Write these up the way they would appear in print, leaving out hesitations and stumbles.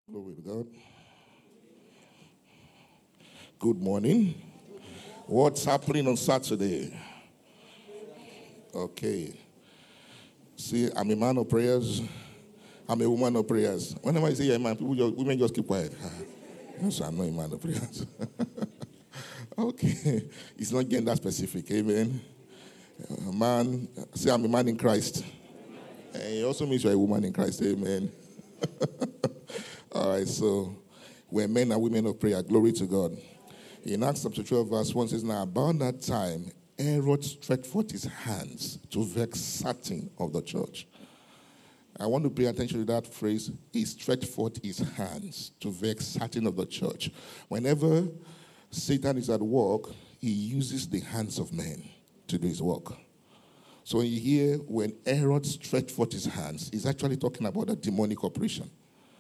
Glory to God. Good morning. What's happening on Saturday? Okay. See, I'm a man of prayers. I'm a woman of prayers. Whenever I say you're a man, women just keep quiet. Yes, I'm not a man of prayers. Okay. It's not getting that specific. Amen. Man, say I'm a man in Christ. And it also means you're a woman in Christ. Amen. All right, so we're men and women of prayer. Glory to God. In Acts chapter 12, verse 1 says, Now about that time, Herod stretched forth his hands to vex certain of the church. I want to pay attention to that phrase. He stretched forth his hands to vex certain of the church. Whenever Satan is at work, he uses the hands of men to do his work. So you hear when Herod stretched forth his hands, he's actually talking about a demonic operation.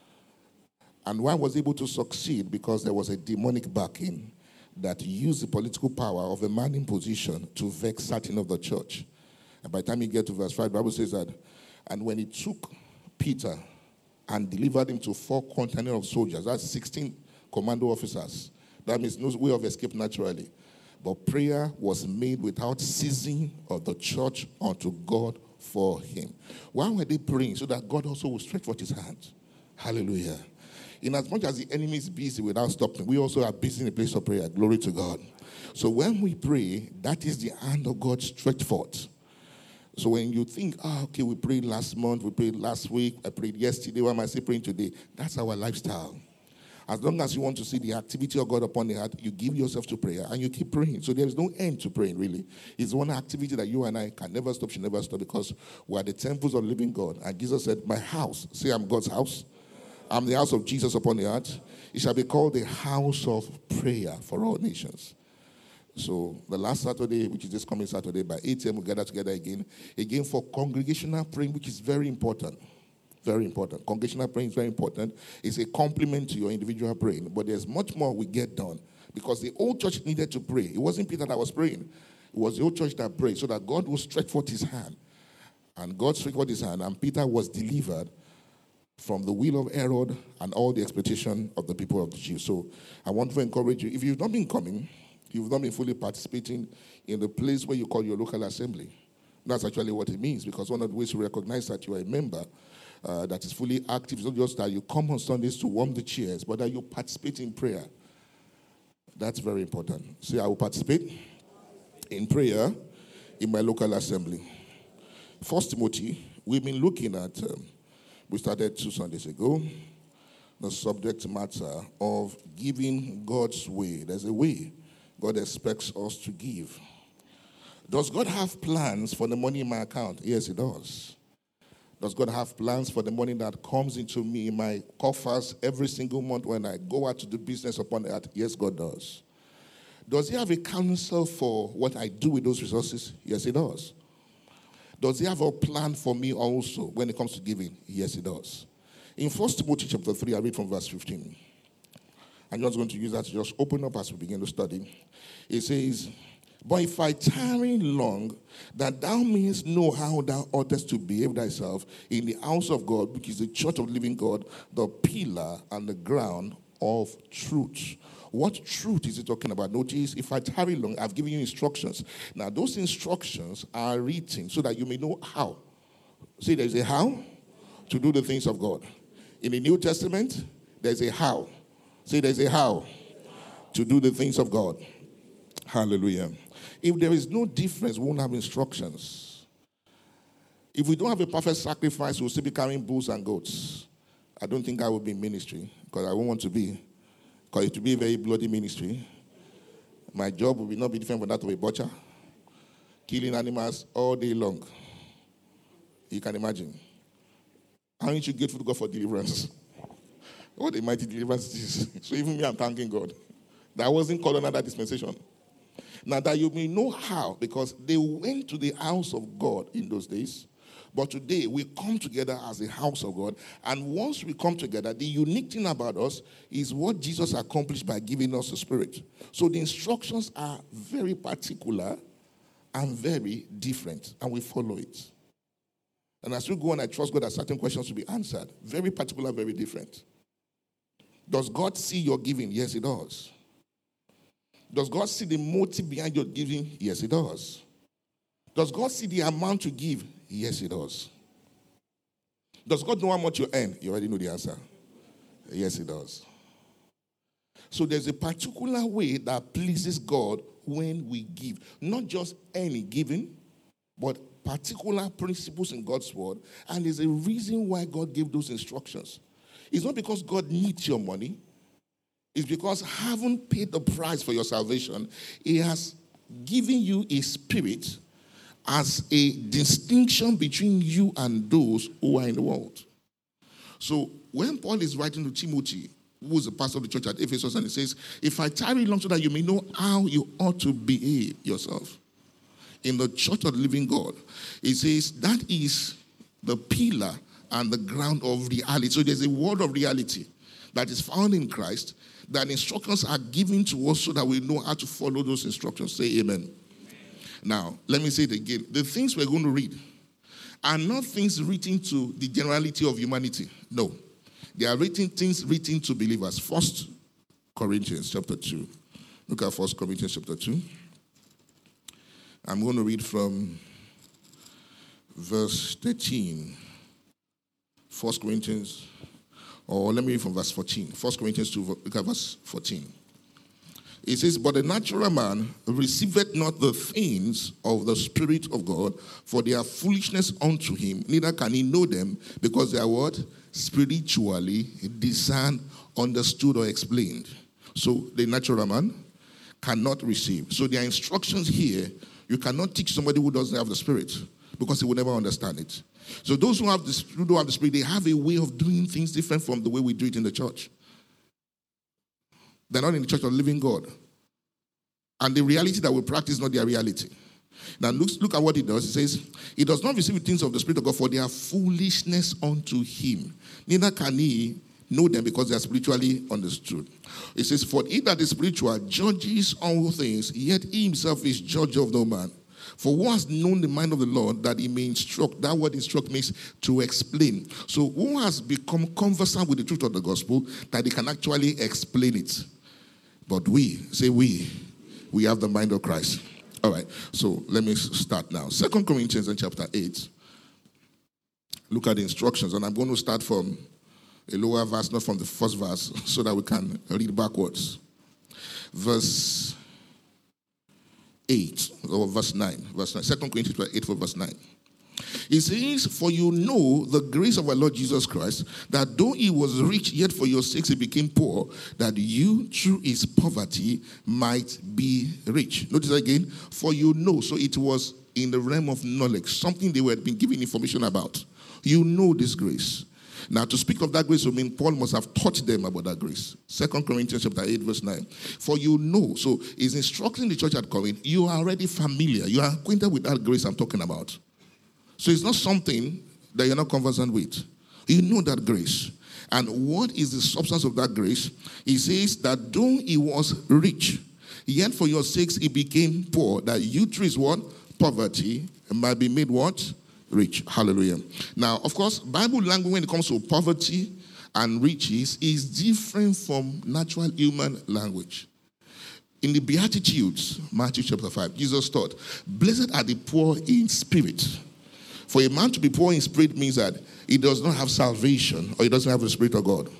And why was able to succeed? Because there was a demonic backing that used the political power of a man in position to vex certain of the church. And by the time you get to verse 5, the Bible says that, and when he took Peter and delivered him to 4 contingents of soldiers, that's 16 commando officers. That means no way of escape naturally. But prayer was made without ceasing of the church unto God for him. Why were they praying? So that God also will stretch forth his hands. Hallelujah. In as much as the enemy is busy without stopping, we also are busy in a place of prayer. Glory to God. So when we pray, that is the hand of God stretched forth. So when you think, okay, we prayed last month, we prayed last week, I prayed yesterday, why am I still praying today? That's our lifestyle. As long as you want to see the activity of God upon the heart, you give yourself to prayer and you keep praying. So there is no end to praying, really. It's one activity that you and I can never stop, should never stop, because we are the temples of the living God. And Jesus said, my house, say I'm God's house. I'm the house of Jesus upon the earth. It shall be called the house of prayer for all nations. So the last Saturday, which is this coming Saturday, by 8 a.m. we'll gather together again for congregational praying, which is very important. Very important. Congregational praying is very important. It's a complement to your individual praying. But there's much more we get done. Because the old church needed to pray. It wasn't Peter that was praying. It was the old church that prayed so that God would stretch forth his hand. And God stretched forth his hand, and Peter was delivered from the will of Herod and all the expectation of the people of the Jews. So I want to encourage you, if you've not been coming, you've not been fully participating in the place where you call your local assembly. That's actually what it means, because one of the ways to recognize that you are a member that is fully active is not just that you come on Sundays to warm the chairs, but that you participate in prayer. That's very important. Say, I will participate in prayer in my local assembly. 1 Timothy, we've been looking at... we started 2 Sundays ago, the subject matter of giving God's way. There's a way God expects us to give. Does God have plans for the money in my account? Yes, he does. Does God have plans for the money that comes into me in my coffers every single month when I go out to do business upon the earth? Yes, God does. Does he have a counsel for what I do with those resources? Yes, he does. Does he have a plan for me also when it comes to giving? Yes, he does. In 1 Timothy chapter 3, I read from verse 15. I'm just going to use that to just open up as we begin to study. It says, But if I tarry long, that thou mayest know how thou oughtest to behave thyself in the house of God, which is the church of the living God, the pillar and the ground of truth. What truth is he talking about? Notice, if I tarry long, I've given you instructions. Now, those instructions are written so that you may know how. See, there's a how to do the things of God. In the New Testament, there's a how. See, there's a how to do the things of God. Hallelujah. If there is no difference, we won't have instructions. If we don't have a perfect sacrifice, we'll still be carrying bulls and goats. I don't think I will be in ministry, because I won't want to be. Because it will be a very bloody ministry. My job will not be different from that of a butcher. Killing animals all day long. You can imagine. Aren't you grateful to God for deliverance? What a mighty deliverance it is. So even me, I'm thanking God. That wasn't called under that dispensation. Now that you may know how, because they went to the house of God in those days. But today, we come together as a house of God. And once we come together, the unique thing about us is what Jesus accomplished by giving us the Spirit. So the instructions are very particular and very different. And we follow it. And as we go on, I trust God that certain questions will be answered. Very particular, very different. Does God see your giving? Yes, he does. Does God see the motive behind your giving? Yes, he does. Does God see the amount you give? Yes, he does. Does God know how much you earn? You already know the answer. Yes, he does. So there's a particular way that pleases God when we give. Not just any giving, but particular principles in God's word. And there's a reason why God gave those instructions. It's not because God needs your money. It's because having paid the price for your salvation, he has given you a spirit as a distinction between you and those who are in the world. So when Paul is writing to Timothy, who is the pastor of the church at Ephesus, and he says, if I tarry long so that you may know how you ought to behave yourself in the church of the living God, he says that is the pillar and the ground of reality. So there's a word of reality that is found in Christ, that instructions are given to us so that we know how to follow those instructions. Say amen. Now, let me say it again. The things we're going to read are not things written to the generality of humanity. No. They are things written to believers. 1 Corinthians chapter 2. Look at 1 Corinthians chapter 2. I'm going to read from verse 13. 1 Corinthians, or let me read from verse 14. 1 Corinthians 2, look at verse 14. It says, but the natural man receiveth not the things of the Spirit of God, for they are foolishness unto him, neither can he know them, because they are what? Spiritually discerned, understood, or explained. So the natural man cannot receive. So there are instructions here. You cannot teach somebody who doesn't have the Spirit, because he will never understand it. So those who don't have the Spirit, they have a way of doing things different from the way we do it in the church. They're not in the church of the living God. And the reality that we practice is not their reality. Now look at what it does. It says, he does not receive the things of the Spirit of God, for they are foolishness unto him. Neither can he know them, because they are spiritually understood. It says, for he that is spiritual judges all things, yet he himself is judge of no man. For who has known the mind of the Lord, that he may instruct? That word instruct means to explain. So who has become conversant with the truth of the gospel, that he can actually explain it? But we have the mind of Christ. All right, so let me start now. 2 Corinthians in chapter 8. Look at the instructions, and I'm going to start from a lower verse, not from the first verse, so that we can read backwards. Verse 8, or verse 9. 2 Corinthians 8 for verse 9. It says, for you know the grace of our Lord Jesus Christ, that though he was rich, yet for your sakes he became poor, that you through his poverty might be rich. Notice again, for you know. So it was in the realm of knowledge, something they were being given information about. You know this grace. Now, to speak of that grace, I mean, Paul must have taught them about that grace. 2 Corinthians chapter 8, verse 9. For you know, so he's instructing the church at Corinth, you are already familiar. You are acquainted with that grace I'm talking about. So it's not something that you're not conversant with. You know that grace. And what is the substance of that grace? He says that though he was rich, yet for your sakes he became poor, that you through his what? Poverty might be made what? Rich. Hallelujah. Now, of course, Bible language when it comes to poverty and riches is different from natural human language. In the Beatitudes, Matthew chapter 5, Jesus taught, blessed are the poor in spirit. For a man to be poor in spirit means that he does not have salvation, or he doesn't have the Spirit of God.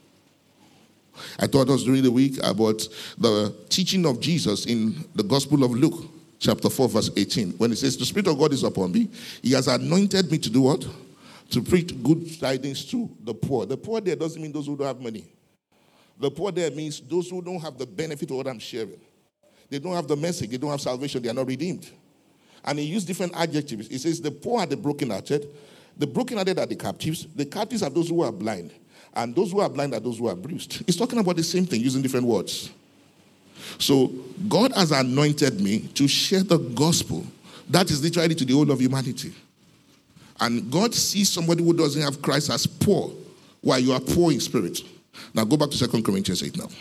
I taught us during the week about the teaching of Jesus in the Gospel of Luke, chapter 4, verse 18. When it says, the Spirit of God is upon me, he has anointed me to do what? To preach good tidings to the poor. The poor there doesn't mean those who don't have money. The poor there means those who don't have the benefit of what I'm sharing. They don't have the message. They don't have salvation. They are not redeemed. And he used different adjectives. He says the poor are the brokenhearted. The brokenhearted are the captives. The captives are those who are blind. And those who are blind are those who are bruised. He's talking about the same thing using different words. So God has anointed me to share the gospel. That is literally to the whole of humanity. And God sees somebody who doesn't have Christ as poor, while you are poor in spirit. Now go back to 2 Corinthians 8 now.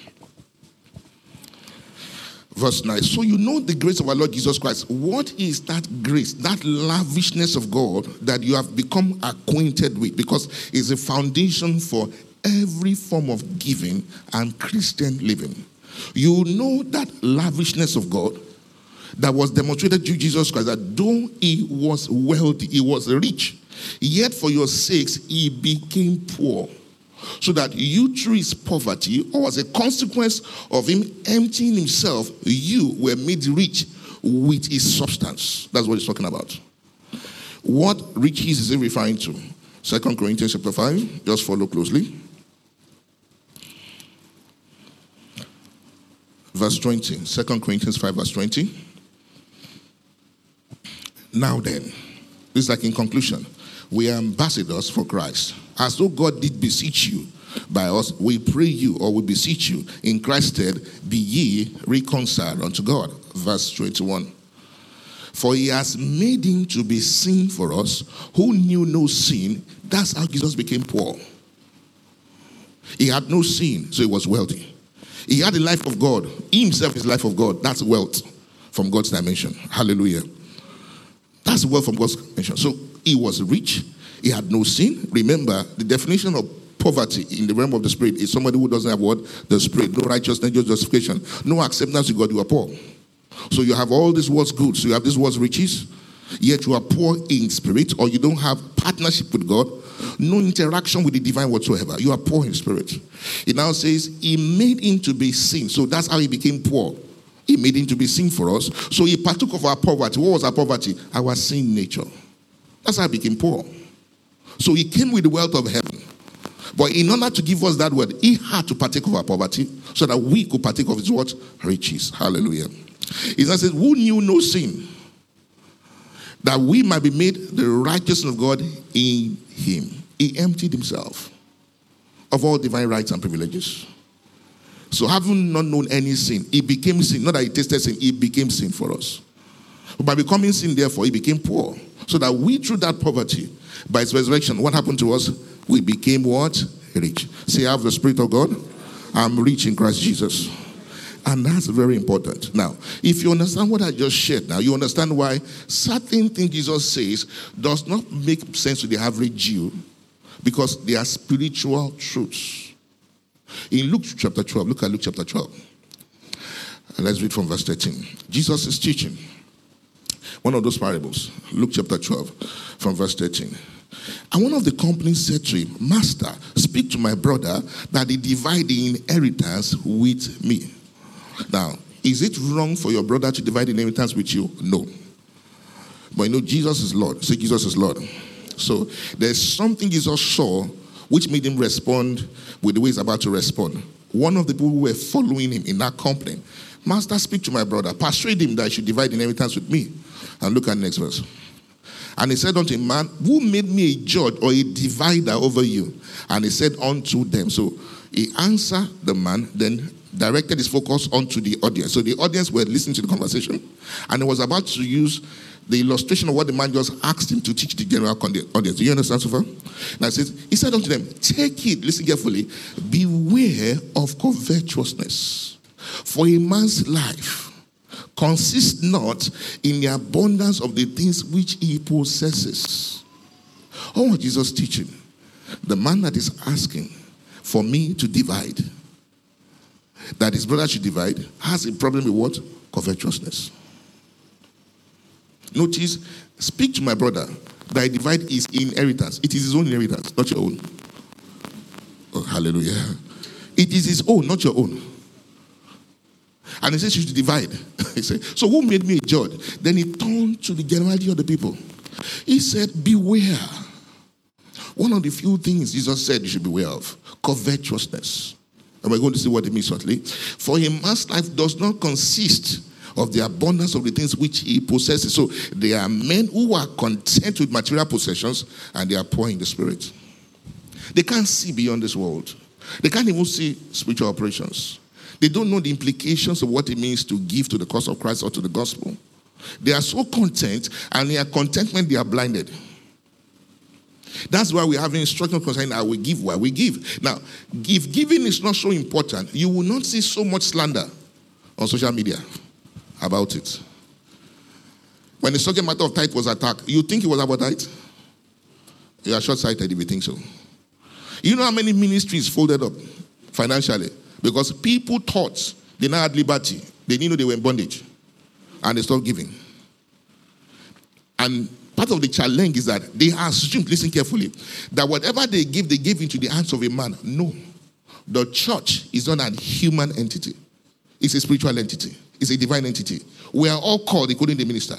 Verse 9. So you know the grace of our Lord Jesus Christ. What is that grace, that lavishness of God that you have become acquainted with? Because it's a foundation for every form of giving and Christian living. You know that lavishness of God that was demonstrated through Jesus Christ, that though he was wealthy, he was rich, yet for your sakes he became poor, so that you through his poverty, or as a consequence of him emptying himself, you were made rich with his substance. That's what he's talking about. What riches is he referring to? 2 Corinthians chapter 5. Just follow closely. Verse 20. 2 Corinthians 5 verse 20. Now then, this is like in conclusion. We are ambassadors for Christ. As though God did beseech you by us, we pray you, or we beseech you, in Christ's stead, be ye reconciled unto God. Verse 21. For he has made him to be sin for us, who knew no sin. That's how Jesus became poor. He had no sin, so he was wealthy. He had the life of God. He himself is the life of God. That's wealth from God's dimension. Hallelujah. That's wealth from God's dimension. So he was rich. He had no sin. Remember, the definition of poverty in the realm of the spirit is somebody who doesn't have what? The spirit. No righteousness, no justification. No acceptance to God. You are poor. So you have all this world's goods. You have this world's riches. Yet you are poor in spirit, or you don't have partnership with God. No interaction with the divine whatsoever. You are poor in spirit. It now says he made him to be sin. So that's how he became poor. He made him to be sin for us. So he partook of our poverty. What was our poverty? Our sin nature. That's how he became poor. So he came with the wealth of heaven. But in order to give us that word, he had to partake of our poverty so that we could partake of his what? Riches. Hallelujah. It says, who knew no sin, that we might be made the righteousness of God in him. He emptied himself of all divine rights and privileges. So having not known any sin, he became sin. Not that he tasted sin, he became sin for us. But by becoming sin, therefore, he became poor. So that we, through that poverty, by his resurrection, what happened to us? We became what? Rich. Say, I have the Spirit of God. I'm rich in Christ Jesus. And that's very important. Now, if you understand what I just shared now, you understand why certain things Jesus says does not make sense to the average Jew, because they are spiritual truths. In Luke chapter 12, look at Luke chapter 12. And let's read from verse 13. Jesus is teaching one of those parables. Luke chapter 12, from verse 13. And one of the company said to him, Master, speak to my brother that he divide the inheritance with me. Now, is it wrong for your brother to divide the inheritance with you? No. But you know, Jesus is Lord. Say, Jesus is Lord. So there's something Jesus saw which made him respond with the way he's about to respond. One of the people who were following him in that company, Master, speak to my brother. Persuade him that he should divide the inheritance with me. And look at the next verse. And he said unto him, man, who made me a judge or a divider over you? And he said unto them. So he answered the man, then directed his focus onto the audience. So the audience were listening to the conversation, and he was about to use the illustration of what the man just asked him to teach the general audience. Do you understand so far? Now he said unto them, take it, listen carefully, beware of covetousness, for a man's life consists not in the abundance of the things which he possesses. Oh, what Jesus teaching? The man that is asking for me to divide, that his brother should divide, has a problem with what? Covetousness. Notice, speak to my brother that I divide his inheritance. It is his own inheritance, not your own. Oh, hallelujah. It is his own, not your own. And he says you should divide. He said, so who made me a judge? Then he turned to the generality of the people. He said, beware. One of the few things Jesus said you should beware of, covetousness. And we're going to see what it means shortly. For a man's life does not consist of the abundance of the things which he possesses. So there are men who are content with material possessions, and they are poor in the spirit. They can't see beyond this world. They can't even see spiritual operations. They don't know the implications of what it means to give to the cause of Christ or to the gospel. They are so content, and in their contentment they are blinded. That's why we have instruction concerning I will give why we give. Now, if giving is not so important, you will not see so much slander on social media about it. When the subject matter of tithe was attacked, you think it was about tithe? You are short-sighted if you think so. You know how many ministries folded up financially? Because people thought they now had liberty. They didn't know they were in bondage. And they stopped giving. And part of the challenge is that they assume, listen carefully, that whatever they give into the hands of a man. No. The church is not a human entity. It's a spiritual entity. It's a divine entity. We are all called, including the minister.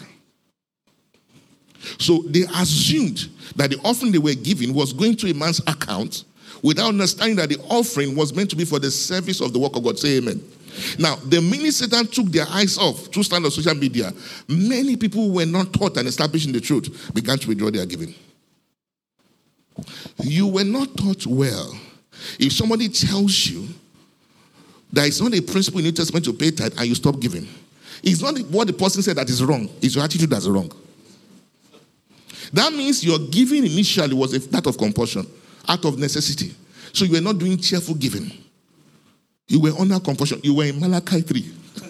So they assumed that the offering they were giving was going to a man's account without understanding that the offering was meant to be for the service of the work of God. Say amen. Now, the minute Satan took their eyes off through stand of social media, many people who were not taught and established in the truth began to withdraw their giving. You were not taught well. If somebody tells you that it's not a principle in the New Testament to pay tithe and you stop giving, it's not what the person said that is wrong. It's your attitude that's wrong. That means your giving initially was that of compulsion, out of necessity. So you were not doing cheerful giving. You were under compulsion. You were in Malachi 3.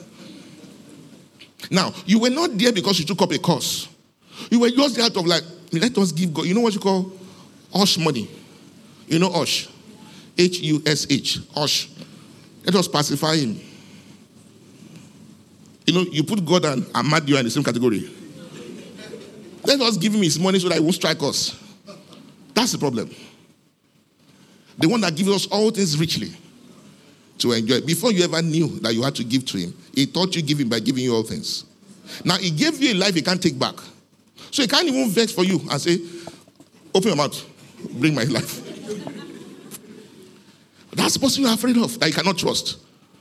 Now, you were not there because you took up a course. You were just there out of let us give God. You know what you call Hush money? You know Hush? Hush. Hush. Let us pacify him. You know, you put God and Ahmadiyya in the same category. Let us give him his money so that he won't strike us. That's the problem. The one that gives us all things richly to enjoy. Before you ever knew that you had to give to him, he taught you giving by giving you all things. Now, he gave you a life he can't take back. So he can't even vex for you and say, open your mouth, bring my life. That's the person you're afraid of, that you cannot trust.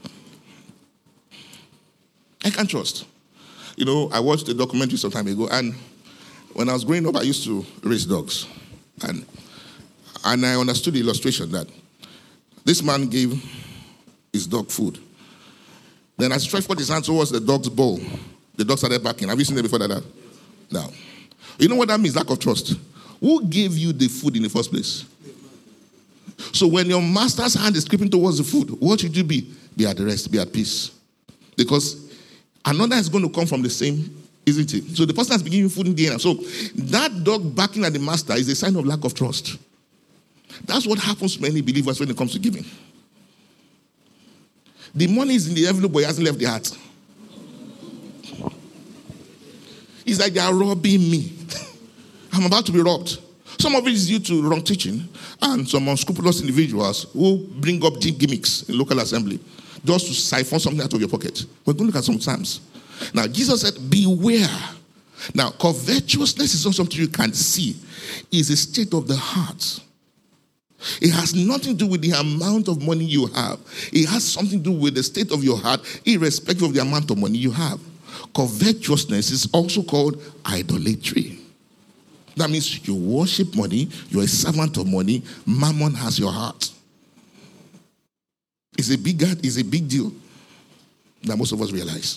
I can't trust. You know, I watched a documentary some time ago, and when I was growing up, I used to raise dogs. And I understood the illustration that this man gave his dog food. Then as he stretched forth his hand towards the dog's bowl, the dog started barking. Have you seen it before that? No. You know what that means? Lack of trust. Who gave you the food in the first place? So when your master's hand is creeping towards the food, what should you be? Be at rest, be at peace. Because another is going to come from the same, isn't it? So the person has been giving food in the air. So that dog barking at the master is a sign of lack of trust. That's what happens to many believers when it comes to giving. The money is in the envelope, but it hasn't left the heart. It's like they are robbing me. I'm about to be robbed. Some of it is due to wrong teaching and some unscrupulous individuals who bring up deep gimmicks in local assembly just to siphon something out of your pocket. We're going to look at some Psalms. Now, Jesus said, beware. Now, covetousness is not something you can see. It's a state of the heart. It has nothing to do with the amount of money you have. It has something to do with the state of your heart, irrespective of the amount of money you have. Covetousness is also called idolatry. That means you worship money, you're a servant of money, mammon has your heart. It's a big deal that most of us realize.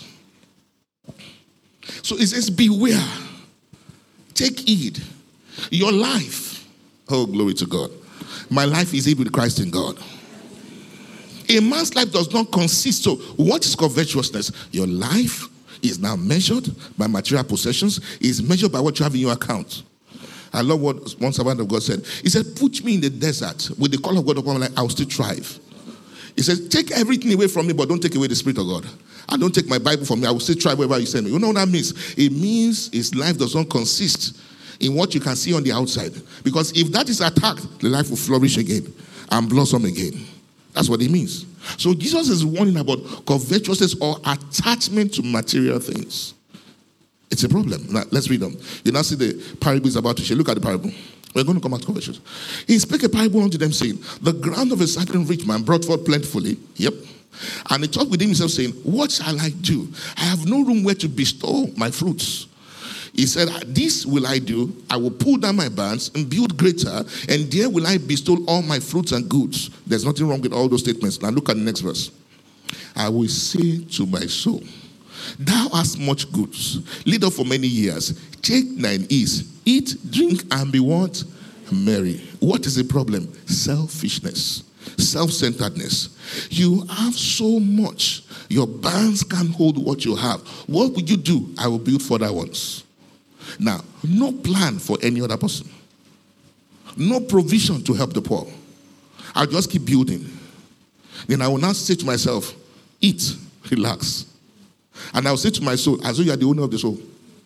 So it says, beware. Take heed. Your life, oh, glory to God. My life is hid with Christ in God. A man's life does not consist. So what is covetousness? Your life is now measured by material possessions, is measured by what you have in your account. I love what one servant of God said. He said, put me in the desert with the call of God upon my life, I will still thrive. He says, take everything away from me, but don't take away the Spirit of God. And don't take my Bible from me, I will still thrive wherever you send me. You know what that means? It means his life does not consist in what you can see on the outside. Because if that is attacked, the life will flourish again and blossom again. That's what it means. So Jesus is warning about covetousness or attachment to material things. It's a problem. Now, let's read them. You now see the parable is about to share. Look at the parable. We're going to come back to covetousness. He spake a parable unto them, saying, the ground of a certain rich man brought forth plentifully. Yep. And he talked within himself, saying, what shall I do? I have no room where to bestow my fruits. He said, this will I do. I will pull down my barns and build greater, and there will I bestow all my fruits and goods. There's nothing wrong with all those statements. Now look at the next verse. I will say to my soul, thou hast much goods, laid up for many years. Take thine ease, eat, drink, and be what? Merry. What is the problem? Selfishness, self-centeredness. You have so much. Your barns can't hold what you have. What would you do? I will build further ones. Now, no plan for any other person. No provision to help the poor. I'll just keep building. Then I will now say to myself, eat, relax. And I'll say to my soul, as though you are the owner of the soul.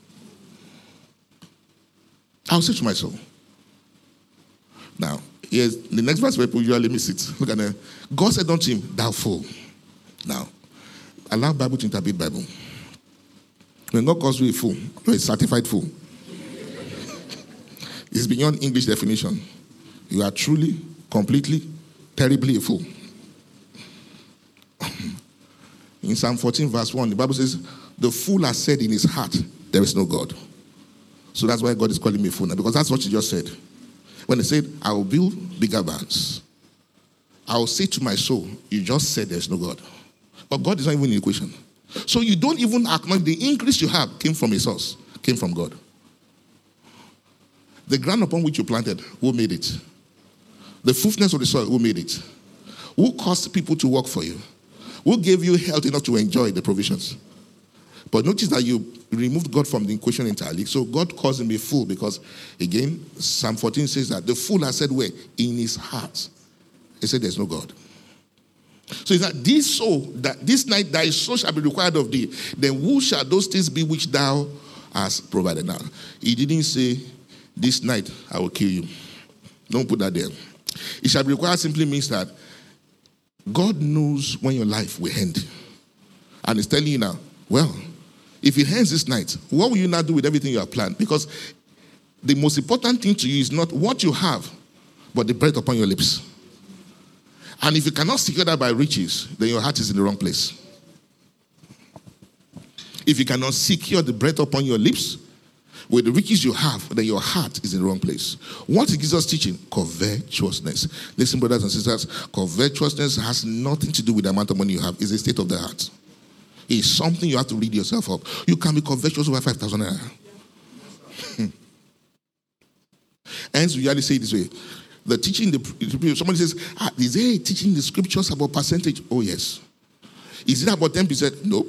I'll say to my soul. Now, here's the next verse where people usually miss it. Look at that. God said unto him, thou fool. Now, allow Bible to interpret Bible. When God calls you a fool, you're a certified fool. It's beyond English definition. You are truly, completely, terribly a fool. In Psalm 14 verse 1, the Bible says, the fool has said in his heart, there is no God. So that's why God is calling me a fool now, because that's what he just said. When he said, I will build bigger barns. I will say to my soul, you just said there's no God. But God is not even in the equation. So you don't even acknowledge the increase you have came from a source, came from God. The ground upon which you planted, who made it? The fruitfulness of the soil, who made it? Who caused people to work for you? Who gave you health enough to enjoy the provisions? But notice that you removed God from the equation entirely. So God calls him a fool because, again, Psalm 14 says that the fool has said where? In his heart. He said there's no God. So it's that this night thy soul shall be required of thee. Then who shall those things be which thou hast provided? Now, he didn't say, this night I will kill you. Don't put that there. It shall be required simply means that God knows when your life will end. And he's telling you now, well, if it ends this night, what will you now do with everything you have planned? Because the most important thing to you is not what you have, but the breath upon your lips. And if you cannot secure that by riches, then your heart is in the wrong place. If you cannot secure the breath upon your lips with the riches you have, then your heart is in the wrong place. What is Jesus teaching? Covetousness. Listen, brothers and sisters, covetousness has nothing to do with the amount of money you have. It's a state of the heart. It's something you have to read yourself up. You can be covetous over 5,000 naira. Hence, we usually say it this way. The teaching, somebody says, is there a teaching in the scriptures about percentage? Oh, yes. Is it about 10%? No.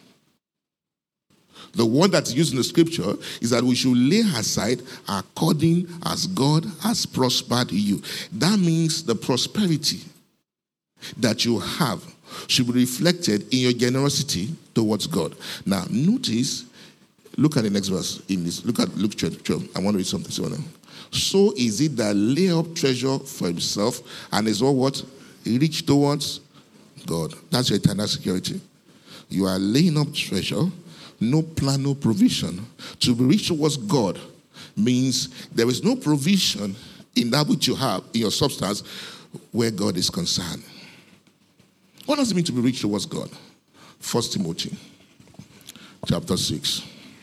The word that's used in the scripture is that we should lay aside according as God has prospered you. That means the prosperity that you have should be reflected in your generosity towards God. Now, notice, look at the next verse in this. Look at Luke 12. I want to read something similar. So is it that lay up treasure for himself and is all what? Rich towards God. That's your eternal security. You are laying up treasure, no plan, no provision. To be rich towards God means there is no provision in that which you have, in your substance, where God is concerned. What does it mean to be rich towards God? 1 Timothy chapter 6.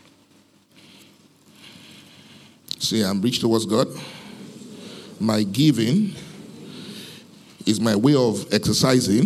Say, I'm rich towards God. My giving is my way of exercising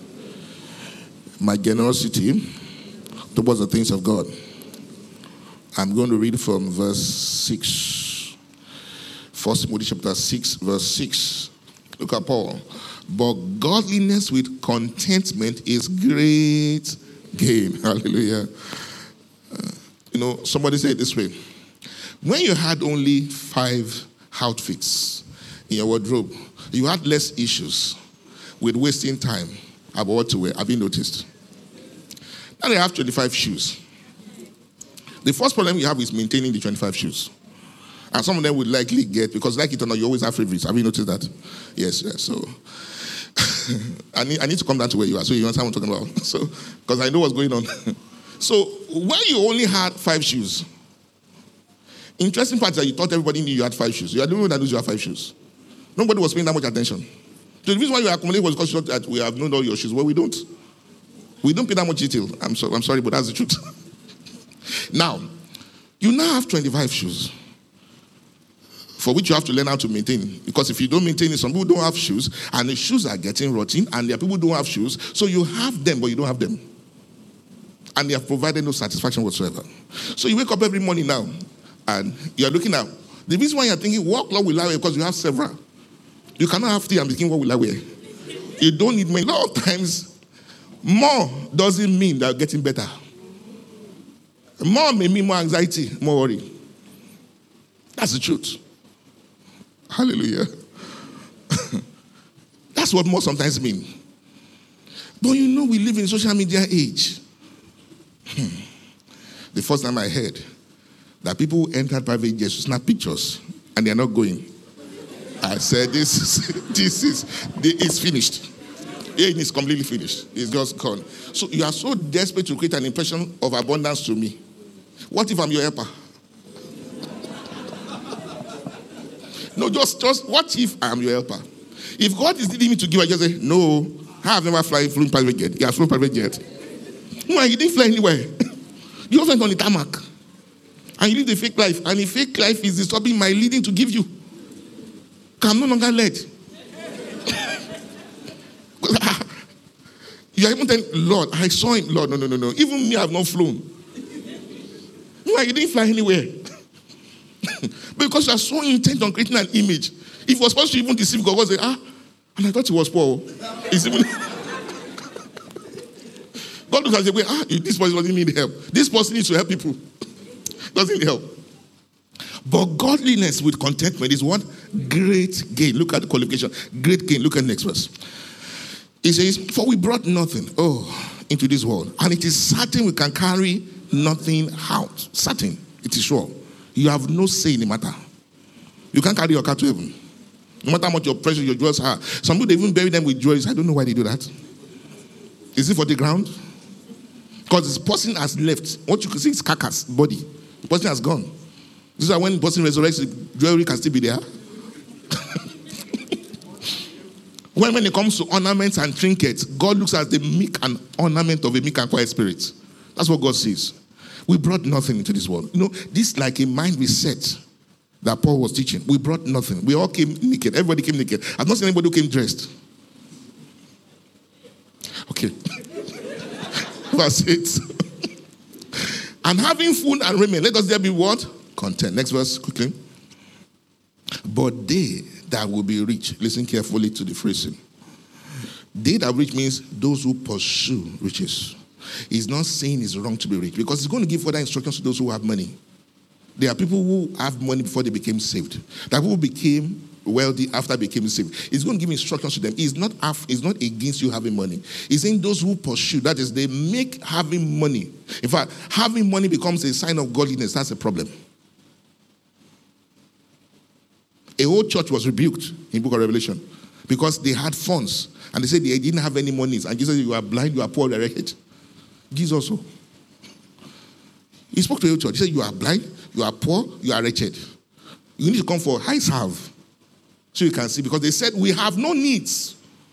my generosity towards the things of God. I'm going to read from verse 6. 1 Timothy chapter 6, verse 6. Look at Paul. But godliness with contentment is great gain. Hallelujah. Somebody said it this way. When you had only 5 outfits in your wardrobe, you had less issues with wasting time about what to wear. Have you noticed? Now they have 25 shoes. The first problem you have is maintaining the 25 shoes. And some of them would likely get, because like it or not, you always have favorites. Have you noticed that? Yes. So I need to come down to where you are so you understand what I'm talking about. So, because I know what's going on. So when you only had 5 shoes, interesting part is that you thought everybody knew you had 5 shoes. You are the only one that knows you have 5 shoes. Nobody was paying that much attention. So the reason why you accumulate was because you thought that we have known all your shoes. Well, we don't. We don't pay that much detail. I'm sorry, but that's the truth. Now, you now have 25 shoes for which you have to learn how to maintain. Because if you don't maintain it, some people don't have shoes, and the shoes are getting rotten, and there are people who don't have shoes. So you have them, but you don't have them. And they have provided no satisfaction whatsoever. So you wake up every morning now, and you're looking at, the reason why you're thinking, what cloth will I wear? Because you have several. You cannot have 3 and be thinking, what will I wear? You don't need many. A lot of times, more doesn't mean that you're getting better. More may mean more anxiety, more worry. That's the truth. Hallelujah. That's what more sometimes mean. But we live in a social media age. The first time I heard that people entered private jets to snap pictures and they are not going, I said, this is finished. It is completely finished. It's just gone. So you are so desperate to create an impression of abundance to me. What if I'm your helper? No, just what if I'm your helper? If God is leading me to give, I just say, no, I have never flown private jet. You have flown private jet. No, you didn't fly anywhere. You just went on the tarmac. And you live the fake life. And the fake life is disturbing my leading to give you. I'm no longer led. You are even telling, Lord, I saw him. Lord, no. Even me, I have not flown. No, you didn't fly anywhere. Because you are so intent on creating an image. If you were supposed to even deceive God, God say, and I thought he was poor. It's even... God looks and say, this person doesn't need help. This person needs to help people. Doesn't help. But godliness with contentment is what? Great gain. Look at the qualification. Great gain. Look at the next verse. It says, for we brought nothing, into this world. And it is certain we can carry nothing out. Certain. It is sure. You have no say in the matter. You can't carry your car to heaven. No matter how much your precious your jewels are. Some people, they even bury them with jewels. I don't know why they do that. Is it for the ground? Because this person has left. What you can see is carcass, body. The person has gone. This is why when the person resurrects, the jewelry can still be there. when it comes to ornaments and trinkets, God looks at the meek and ornament of a meek and quiet spirit. That's what God sees. We brought nothing into this world. This is like a mind reset that Paul was teaching. We brought nothing. We all came naked. Everybody came naked. I've not seen anybody who came dressed. Okay. Verse 8. And having food and raiment, let us there be what? Content. Next verse, quickly. But they that will be rich, listen carefully to the phrasing. They that rich means those who pursue riches. He's not saying it's wrong to be rich because he's going to give further instructions to those who have money. There are people who have money before they became saved. There are people who became wealthy after they became saved. He's going to give instructions to them. He's not against you having money. He's saying those who pursue, that is, they make having money. In fact, having money becomes a sign of godliness. That's a problem. A whole church was rebuked in the book of Revelation because they had funds and they said they didn't have any monies. And Jesus said, you are blind, you are poor, you are wretched. Jesus also. He spoke to a church. He said, you are blind, you are poor, you are wretched. You need to come for high salve so you can see, because they said we have no needs.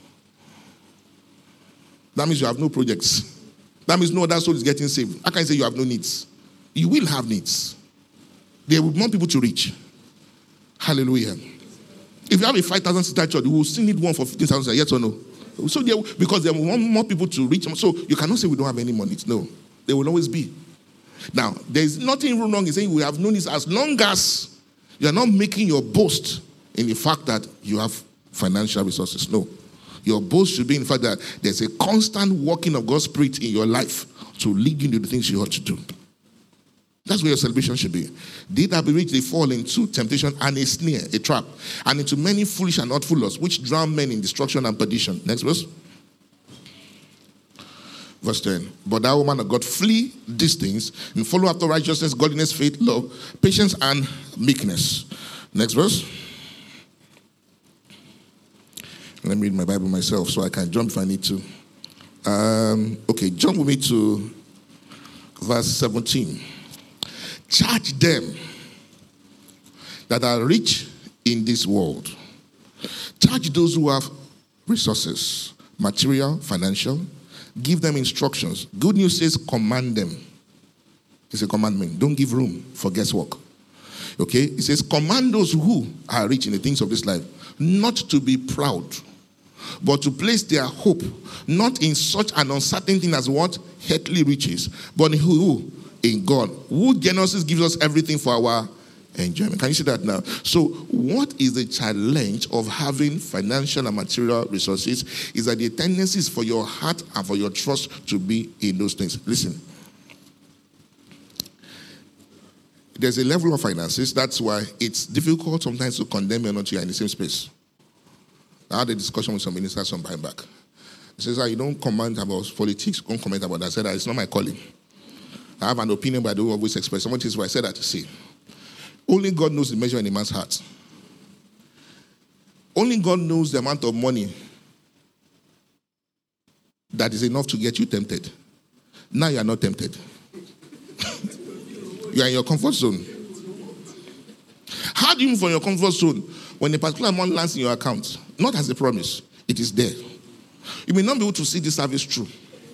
That means you have no projects. That means no other soul is getting saved. How can you say you have no needs? You will have needs. They will want people to reach. Hallelujah. If you have a 5,000-seater church, you will still need one for 15,000, yes or no? So because they want more people to reach. So you cannot say we don't have any money. No. There will always be. Now, there's nothing wrong in saying we have no needs as long as you are not making your boast in the fact that you have financial resources. No. Your boast should be in the fact that there's a constant working of God's Spirit in your life to lead you into the things you ought to do. That's where your celebration should be. They that be rich, they fall into temptation and a snare, a trap, and into many foolish and hurtful lusts, which drown men in destruction and perdition. Next verse. Verse 10. But thou, woman of God, flee these things and follow after righteousness, godliness, faith, love, patience, and meekness. Next verse. Let me read my Bible myself so I can jump if I need to. Okay, jump with me to verse 17. Charge them that are rich in this world. Charge those who have resources, material, financial. Give them instructions. Good news says command them. It's a commandment. Don't give room for guesswork. Okay? It says command those who are rich in the things of this life not to be proud, but to place their hope not in such an uncertain thing as what? Earthly riches, but in who? In God, who generously gives us everything for our enjoyment. Can you see that now? So what is the challenge of having financial and material resources? Is that the tendency is for your heart and for your trust to be in those things. Listen. There's a level of finances. That's why it's difficult sometimes to condemn you not to are in the same space. I had a discussion with some ministers some time back. He says, you don't comment about politics, don't comment about that. I said, it's not my calling. I have an opinion, but I don't always express. Someone says, I said that to say. Only God knows the measure in a man's heart. Only God knows the amount of money that is enough to get you tempted. Now you are not tempted. You are in your comfort zone. How do you move from your comfort zone when a particular amount lands in your account? Not as a promise. It is there. You may not be able to see this service through.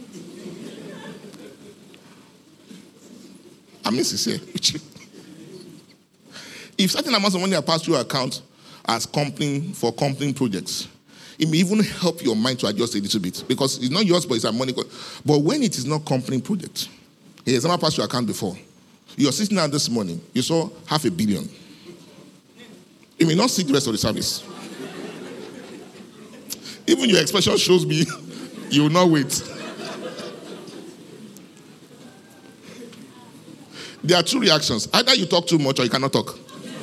I mean, sincere. If certain amounts of money are passed through your account as company projects, it may even help your mind to adjust a little bit because it's not yours, but it's a money. But when it is not company project, it has never passed your account before. You're sitting down this morning, you saw 500 million. You may not see the rest of the service. Even your expression shows me you will not wait. There are two reactions. Either you talk too much or you cannot talk.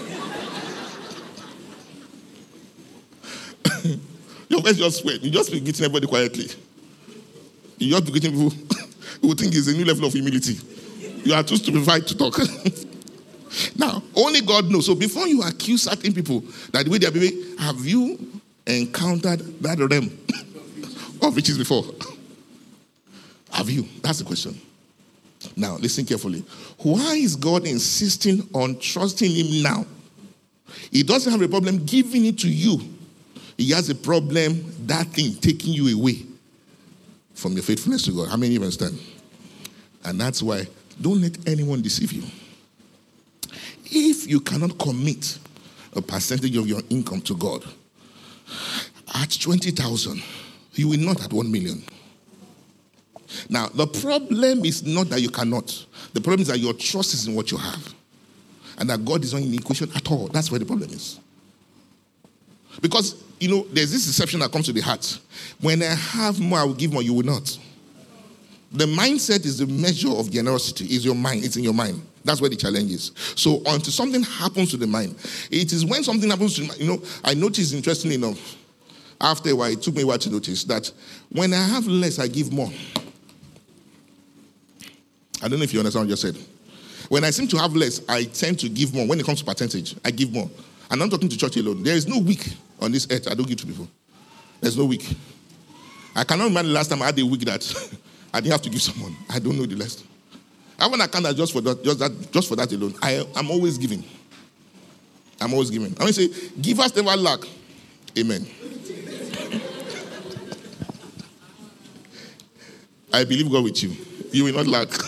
Your voice just sweat. You just be greeting everybody quietly. You just be greeting people who think it's a new level of humility. You are too stupefied to talk. Now, only God knows. So before you accuse certain people that the way they are behaving, have you encountered that realm of riches before? Have you? That's the question. Now, listen carefully. Why is God insisting on trusting him now? He doesn't have a problem giving it to you. He has a problem, that thing taking you away from your faithfulness to God. How many of you understand? And that's why, don't let anyone deceive you. If you cannot commit a percentage of your income to God, at 20,000, you will not at 1 million. Now, the problem is not that you cannot. The problem is that your trust is in what you have. And that God is not in the equation at all. That's where the problem is. Because, there's this deception that comes to the heart. When I have more, I will give more. You will not. The mindset is the measure of generosity. It's your mind. It's in your mind. That's where the challenge is. So until something happens to the mind, it is when something happens to, I noticed, interestingly enough, after a while, it took me a while to notice that when I have less, I give more. I don't know if you understand what I just said. When I seem to have less, I tend to give more. When it comes to percentage, I give more. And I'm talking to church alone. There is no week on this earth I don't give to people. There's no week. I cannot remember the last time I had a week that I didn't have to give someone. I don't know the last. I have an account that just for that alone. I'm always giving. I'm always giving. I want to say, give us never lack. Amen. I believe God with you. You will not lack.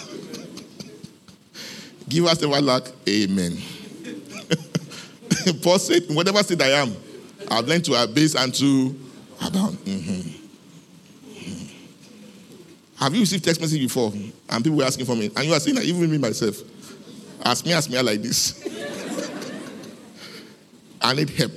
Give us never lack. Amen. Paul said, whatever state I am, I've learned to abase and to abound. Mm-hmm. Have you received text message before? And people were asking for me. And you are saying that even me myself. Ask me like this. I need help.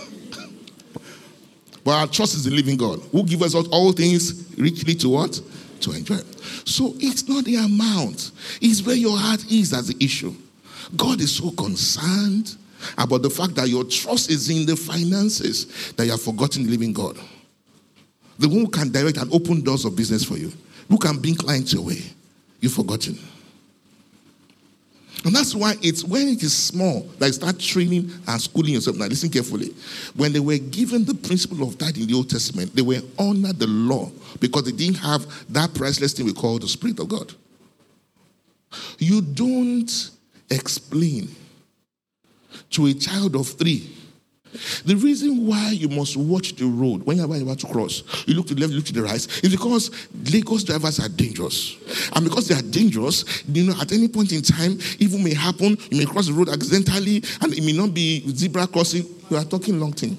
But our trust is the living God who gives us all things richly to what? To enjoy. So it's not the amount. It's where your heart is that's the issue. God is so concerned about the fact that your trust is in the finances that you have forgotten the living God. The one who can direct and open doors of business for you. Who can bring clients your way. You've forgotten. And that's why it's when it is small that you start training and schooling yourself. Now listen carefully. When they were given the principle of that in the Old Testament, they were under the law because they didn't have that priceless thing we call the Spirit of God. You don't explain to a child of 3 the reason why you must watch the road when you're about to cross. You look to the left, you look to the right. Is because Lagos drivers are dangerous. And because they are dangerous, at any point in time, evil may happen. You may cross the road accidentally, and it may not be zebra crossing. You are talking long thing.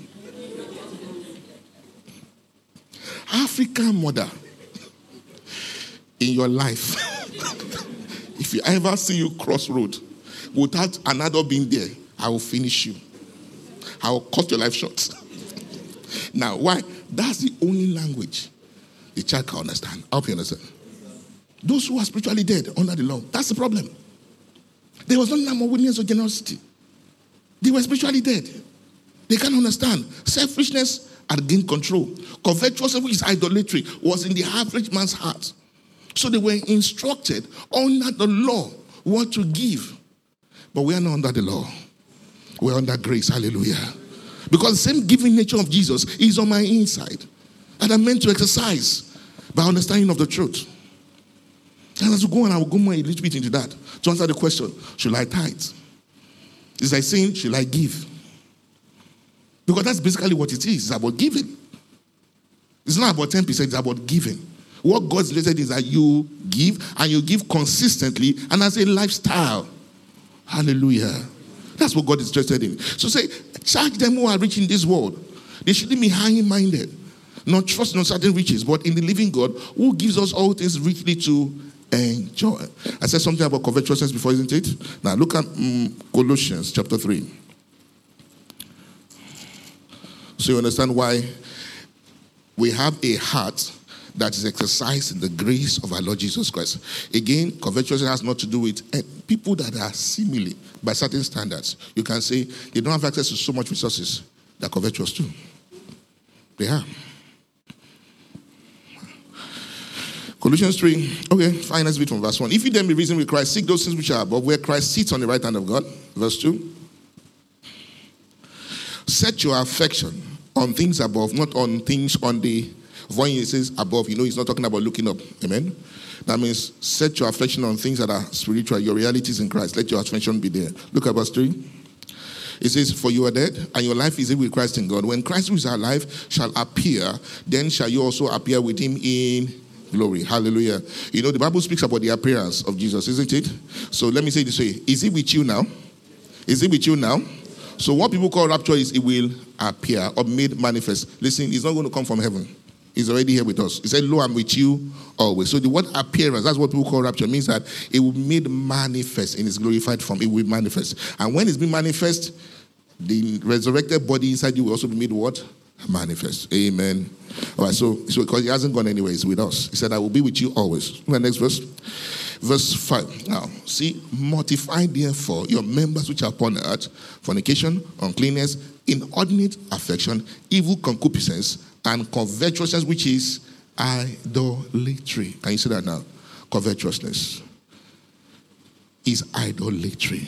African mother, in your life, if you ever see you cross road without an adult being there, I will finish you. I will cut your life short. Now, why? That's the only language the child can understand. I hope you understand. Those who are spiritually dead under the law, that's the problem. There was no more willingness or generosity. They were spiritually dead. They can't understand. Selfishness had gained control. Covetousness, which is idolatry, was in the average man's heart. So they were instructed under the law what to give. But we are not under the law. We are under grace. Hallelujah. Because the same giving nature of Jesus is on my inside. And I'm meant to exercise by understanding of the truth. And as we go on, I will go more a little bit into that to answer the question, should I tithe? It's like saying, should I give? Because that's basically what it is. It's about giving. It's not about 10%, it's about giving. What God's related is that you give, and you give consistently, and as a lifestyle. Hallelujah. That's what God is interested in. So say, charge them who are rich in this world. They shouldn't be high-minded, not trusting on certain riches, but in the living God who gives us all things richly to enjoy. I said something about covetousness before, isn't it? Now look at Colossians chapter 3. So you understand why we have a heart that is exercised in the grace of our Lord Jesus Christ. Again, covetousness has not to do with people that are similarly by certain standards. You can say they don't have access to so much resources. They're covetous too. They are. Colossians 3. Okay, fine, let's read from verse 1. If you then be risen with Christ, seek those things which are above, where Christ sits on the right hand of God. Verse 2. Set your affection on things above, not on things on the... When he says above, he's not talking about looking up. Amen? That means set your affection on things that are spiritual, your realities in Christ. Let your affection be there. Look at verse 3. It says, for you are dead, and your life is hid with Christ in God. When Christ who is our life shall appear, then shall you also appear with him in glory. Hallelujah. The Bible speaks about the appearance of Jesus, isn't it? So let me say it this way. Is he with you now? Is he with you now? So what people call rapture is it will appear or made manifest. Listen, it's not going to come from heaven. He's already here with us. He said, lo, I'm with you always. So the word appearance, that's what people call rapture, means that it will be made manifest in its glorified form. It will manifest. And when it's been manifest, the resurrected body inside you will also be made what? Manifest. Amen. All right, so because he hasn't gone anywhere, he's with us. He said, I will be with you always. The next verse. Verse 5. Now, see, mortify therefore your members which are upon the earth, fornication, uncleanness, inordinate affection, evil concupiscence, and covetousness, which is idolatry. Can you see that now? Covetousness is idolatry.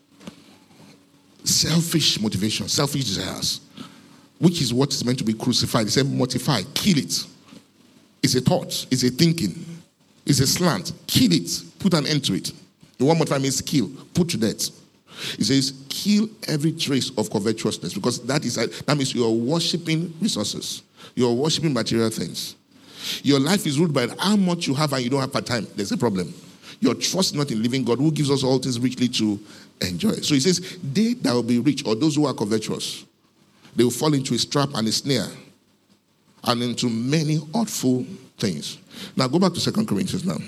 Selfish motivation, selfish desires, which is what is meant to be crucified. He said, mortify, kill it. It's a thought, it's a thinking, it's a slant. Kill it, put an end to it. The one more time means kill, put to death. It says, kill every trace of covetousness, because that means you are worshiping resources. You are worshiping material things. Your life is ruled by how much you have and you don't have part-time. There's a problem. Your trust not in living God who gives us all things richly to enjoy. So he says, they that will be rich, or those who are covetous, they will fall into a trap and a snare and into many hurtful things. Now go back to 2 Corinthians now.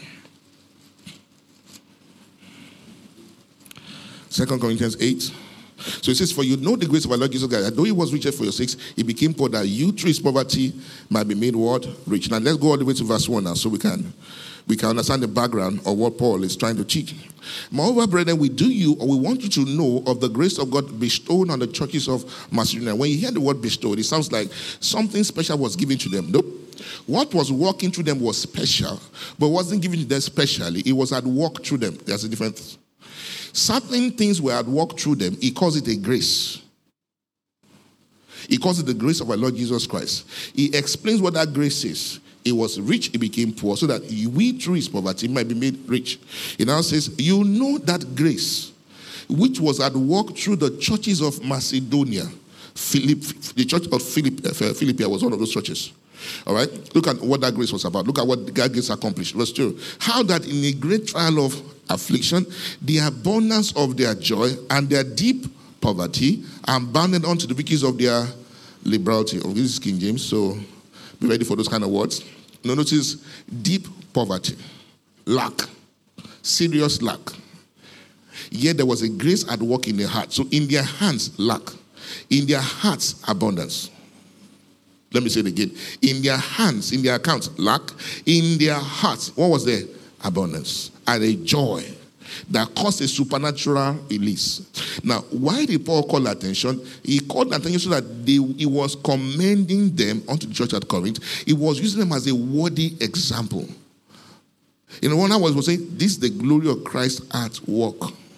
2 Corinthians 8. So it says, for you know the grace of our Lord Jesus Christ, that though he was rich for your sakes, he became poor, that you through his poverty might be made what? Rich. Now let's go all the way to verse 1 now, so we can understand the background of what Paul is trying to teach. Moreover, brethren, we want you to know of the grace of God bestowed on the churches of Macedonia. When you hear the word bestowed, it sounds like something special was given to them. Nope. What was working through them was special, but wasn't given to them specially. It was at work through them. There's a difference. Certain things were at work through them. He calls it a grace. He calls it the grace of our Lord Jesus Christ. He explains what that grace is. He was rich, he became poor, so that we through his poverty might be made rich. He now says, you know that grace, which was at work through the churches of Macedonia. The church of Philippi was one of those churches. All right? Look at what that grace was about. Look at what that grace accomplished. Verse 2. How that in a great trial of affliction, the abundance of their joy and their deep poverty abounded unto the riches of their liberality. Oh, this is King James, so be ready for those kind of words. Now notice deep poverty, lack, serious lack. Yet there was a grace at work in their heart. So in their hands, lack. In their hearts, abundance. Let me say it again. In their hands, in their accounts, lack. In their hearts, what was there? Abundance. And a joy. that caused a supernatural release. Now, why did Paul call attention? He called attention so that he was commending them unto the church at Corinth. He was using them as a worthy example. You know, one I was saying, this is the glory of Christ at work.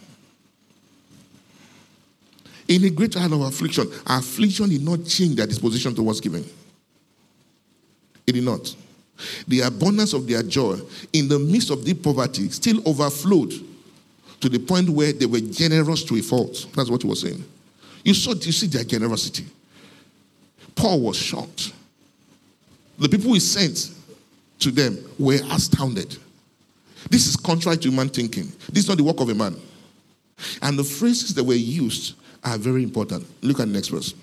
In a great hour of affliction did not change their disposition towards giving. It did not. The abundance of their joy in the midst of deep poverty still overflowed to the point where they were generous to a fault. That's what he was saying. You see their generosity. Paul was shocked. The people he sent to them were astounded. This is contrary to human thinking. This is not the work of a man. And the phrases that were used are very important. Look at the next verse.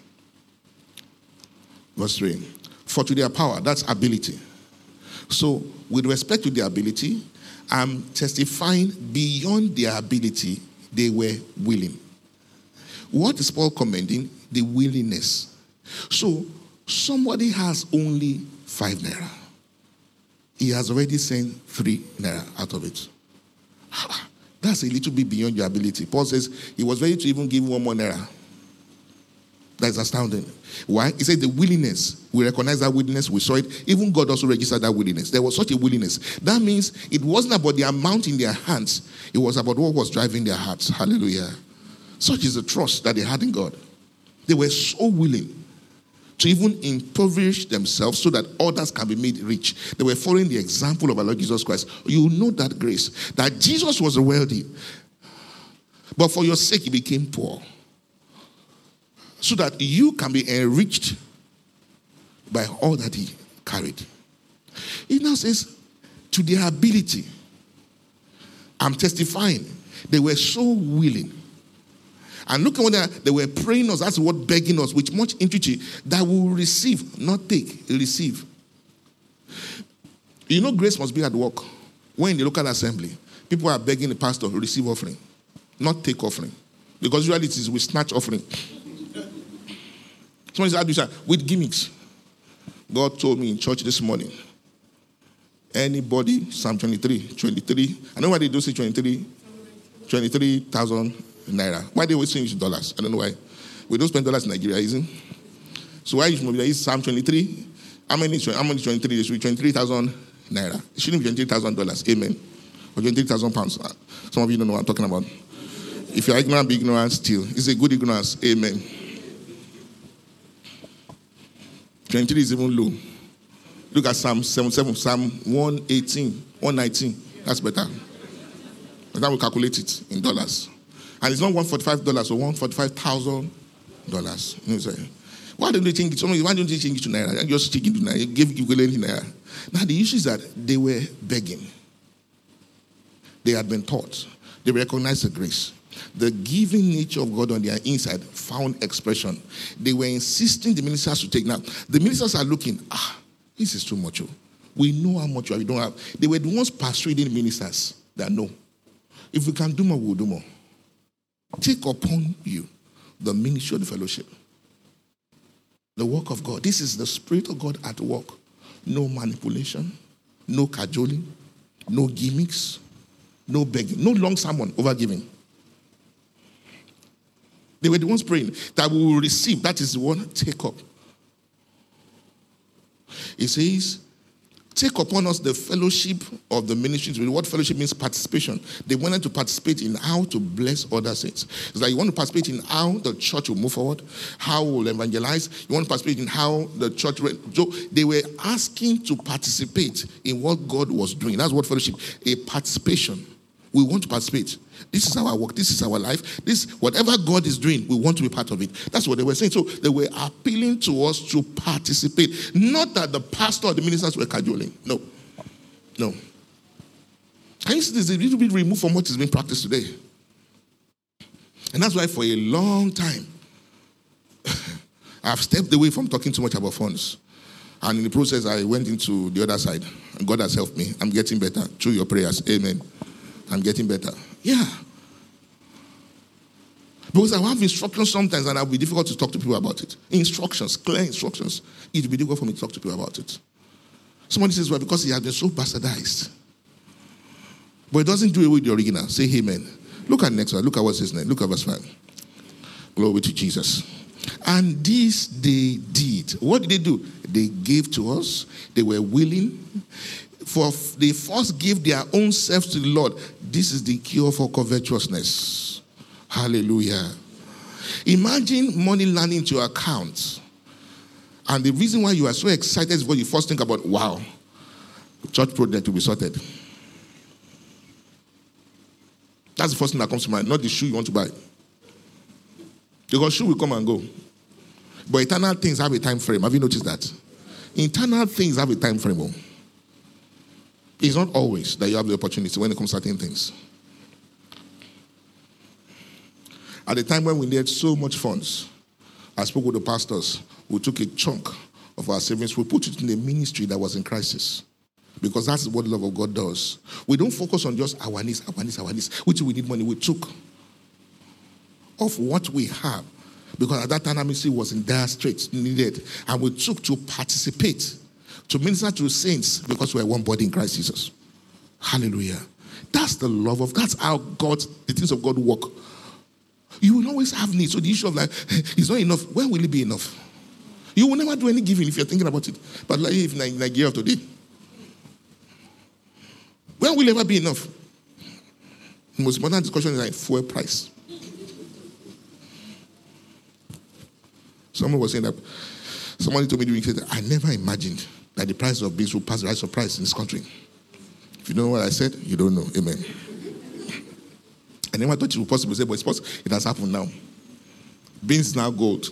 Verse 3. For to their power, that's ability. So, with respect to their ability, I'm testifying beyond their ability, they were willing. What is Paul commending? The willingness. So, somebody has only 5 naira. He has already sent 3 naira out of it. That's a little bit beyond your ability. Paul says he was ready to even give 1 more naira. That's astounding. Why? He said the willingness. We recognize that willingness. We saw it. Even God also registered that willingness. There was such a willingness. That means it wasn't about the amount in their hands. It was about what was driving their hearts. Hallelujah. Such is the trust that they had in God. They were so willing to even impoverish themselves so that others can be made rich. They were following the example of our Lord Jesus Christ. You know that grace. That Jesus was wealthy. But for your sake, he became poor. So that you can be enriched by all that he carried. He now says, to their ability, I'm testifying, they were so willing. And look at what they were praying us, that's what begging us, with much entreaty, that we will receive, not take, receive. You know, grace must be at work. When in the local assembly, people are begging the pastor to receive offering, not take offering. Because usually it is with snatch offering. Somebody said, with gimmicks. God told me in church this morning, anybody, Psalm 23, I know why they do say 23,000 naira. Why they always change dollars? I don't know why. We don't spend dollars in Nigeria, isn't it? So why you should mobilize Psalm 23? How many 23? There should be 23,000 naira. It shouldn't be $23,000. Amen. Or 23,000 pounds. Some of you don't know what I'm talking about. If you're ignorant, be ignorant still. It's a good ignorance. Amen. 23 is even low. Look at Psalm 77, Psalm 118, 119. That's better. But then we calculate it in dollars. And it's not $145 or $145,000. You know, why don't they change it? Why don't they change it to naira? Just stick it to naira. Give equivalent in naira. Now the issue is that they were begging. They had been taught. They recognized the grace. The giving nature of God on their inside found expression. They were insisting the ministers to take. Now, the ministers are looking, this is too much. We know how much we don't have. They were the ones persuading ministers that no. If we can do more, we'll do more. Take upon you the ministry of the fellowship. The work of God. This is the Spirit of God at work. No manipulation, no cajoling, no gimmicks, no begging, no long sermon over giving. They were the ones praying that we will receive. That is the one, take up. It says, take upon us the fellowship of the ministries. What fellowship means? Participation. They wanted to participate in how to bless other saints. It's like you want to participate in how the church will move forward, how we'll evangelize. You want to participate in how the church... So they were asking to participate in what God was doing. That's what fellowship, a participation. We want to participate. This is our work. This is our life. This, whatever God is doing, we want to be part of it. That's what they were saying. So they were appealing to us to participate. Not that the pastor or the ministers were cajoling. No. No. Can you see this is a little bit removed from what is being practiced today? And that's why for a long time, I've stepped away from talking too much about funds. And in the process, I went into the other side. And God has helped me. I'm getting better through your prayers. Amen. I'm getting better. Yeah. Because I have instructions sometimes and it'll be difficult to talk to people about it. Instructions, clear instructions. It'll be difficult for me to talk to people about it. Somebody says, well, because he has been so bastardized. But it doesn't do away with the original. Say amen. Look at next one. Look at what's his name. Look at verse 5. Glory to Jesus. And this they did. What did they do? They gave to us. They were willing. For they first gave their own selves to the Lord. This is the cure for covetousness. Hallelujah. Imagine money landing to your account. And the reason why you are so excited is what you first think about. Wow. Church project will be sorted. That's the first thing that comes to mind. Not the shoe you want to buy. Because shoe will come and go. But eternal things have a time frame. Have you noticed that? Eternal things have a time frame. It's not always that you have the opportunity when it comes to certain things. At the time when we needed so much funds, I spoke with the pastors. We took a chunk of our savings. We put it in the ministry that was in crisis. Because that's what the love of God does. We don't focus on just our needs, which we need money. We took of what we have. Because at that time, our ministry was in dire straits, needed. And we took to participate, to minister to saints, because we are one body in Christ Jesus. Hallelujah. That's the love of, that's how God, the things of God work. You will always have needs. So the issue of it's not enough. When will it be enough? You will never do any giving if you're thinking about it. But like if Nigeria of today, when will it ever be enough? The most important discussion is like fuel price. Someone was saying that, somebody told me during the I never imagined that the price of beans would pass the rise of price in this country. If you don't know what I said, you don't know. Amen. I never thought it was possible. But it's possible. It has happened now. Beans is now gold.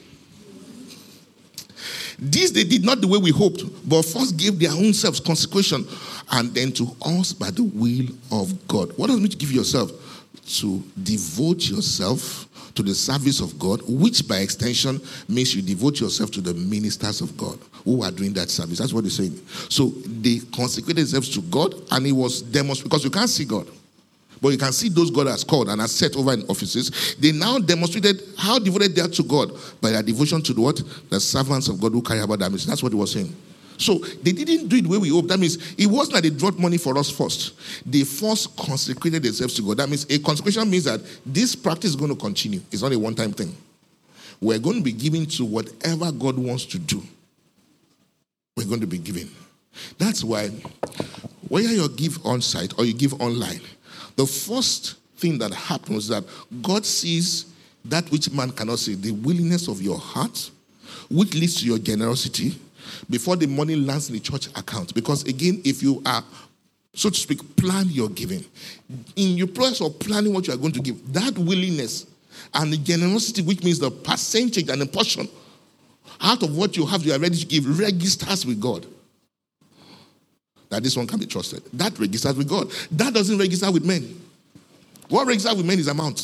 This they did not the way we hoped, but first gave their own selves consecration, and then to us by the will of God. What does it mean to give yourself? To devote yourself to the service of God, which by extension means you devote yourself to the ministers of God who are doing that service. That's what they're saying. So they consecrated themselves to God, and it was demonstrated, because you can't see God, but you can see those God has called and has set over in offices. They now demonstrated how devoted they are to God by their devotion to the what? The servants of God who carry about that mission. That's what he was saying. So they didn't do it the way we hoped. That means it wasn't that they brought money for us first. They first consecrated themselves to God. That means a consecration means that this practice is going to continue. It's not a one-time thing. We're going to be giving to whatever God wants to do. We're going to be giving. That's why whether you give on site or you give online, the first thing that happens is that God sees that which man cannot see, the willingness of your heart, which leads to your generosity, before the money lands in the church account. Because again, if you are, so to speak, plan your giving, in your process of planning what you are going to give, that willingness and the generosity, which means the percentage and the portion out of what you have, you are ready to give, registers with God. That this one can be trusted. That registers with God. That doesn't register with men. What registers with men is amount.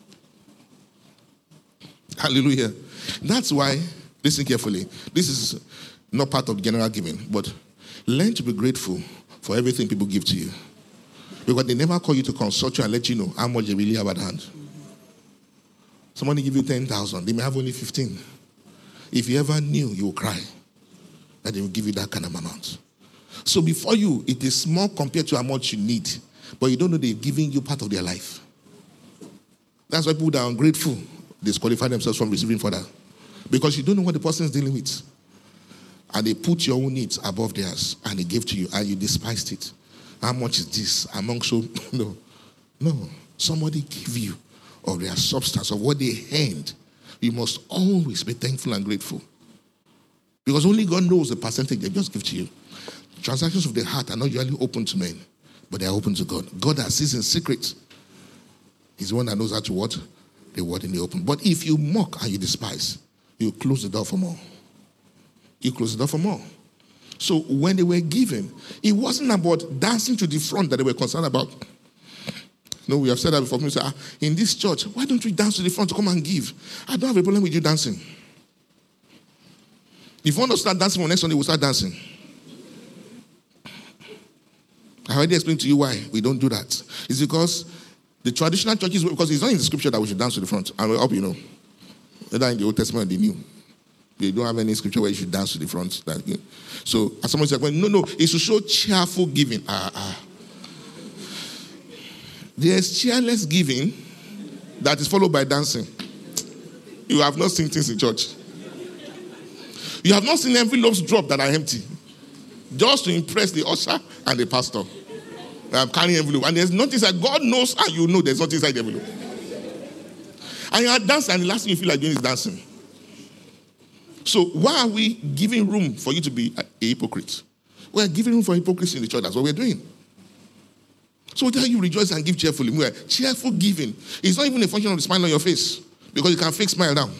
Hallelujah. That's why, listen carefully, this is not part of general giving, but learn to be grateful for everything people give to you. Because they never call you to consult you and let you know how much they really have at hand. Somebody give you 10,000, they may have only 15. If you ever knew, you will cry that they will give you that kind of amount. So before you, it is small compared to how much you need, but you don't know they're giving you part of their life. That's why people that are ungrateful, disqualify themselves from receiving further. Because you don't know what the person is dealing with. And they put your own needs above theirs, and they give to you, and you despised it. How much is this? Among so, no. Somebody give you of their substance, of what they earned. You must always be thankful and grateful. Because only God knows the percentage they just give to you. Transactions of the heart are not usually open to men, but they are open to God. God that sees in secret. He's the one that knows how to what? The word in the open. But if you mock and you despise, you close the door for more. You close the door for more. So when they were given, it wasn't about dancing to the front that they were concerned about. No, we have said that before. We say, in this church, why don't we dance to the front to come and give? I don't have a problem with you dancing. If you want to start dancing on next Sunday, we'll start dancing. I already explained to you why we don't do that. It's because the traditional churches, because it's not in the scripture that we should dance to the front. And I hope you know. Whether in the Old Testament or the New. They don't have any scripture where you should dance to the front. So, as someone said, well, no, it's to show cheerful giving. There's cheerless giving that is followed by dancing. You have not seen things in church. You have not seen envelopes drop that are empty, just to impress the usher and the pastor. I'm carrying envelope, and there's nothing inside. God knows, and you know there's nothing inside the envelope. And you are dancing, and the last thing you feel like doing is dancing. So why are we giving room for you to be a hypocrite? We're giving room for hypocrisy in the church. That's what we're doing. So tell you rejoice and give cheerfully. Cheerful giving is not even a function of the smile on your face, because you can fake smile down.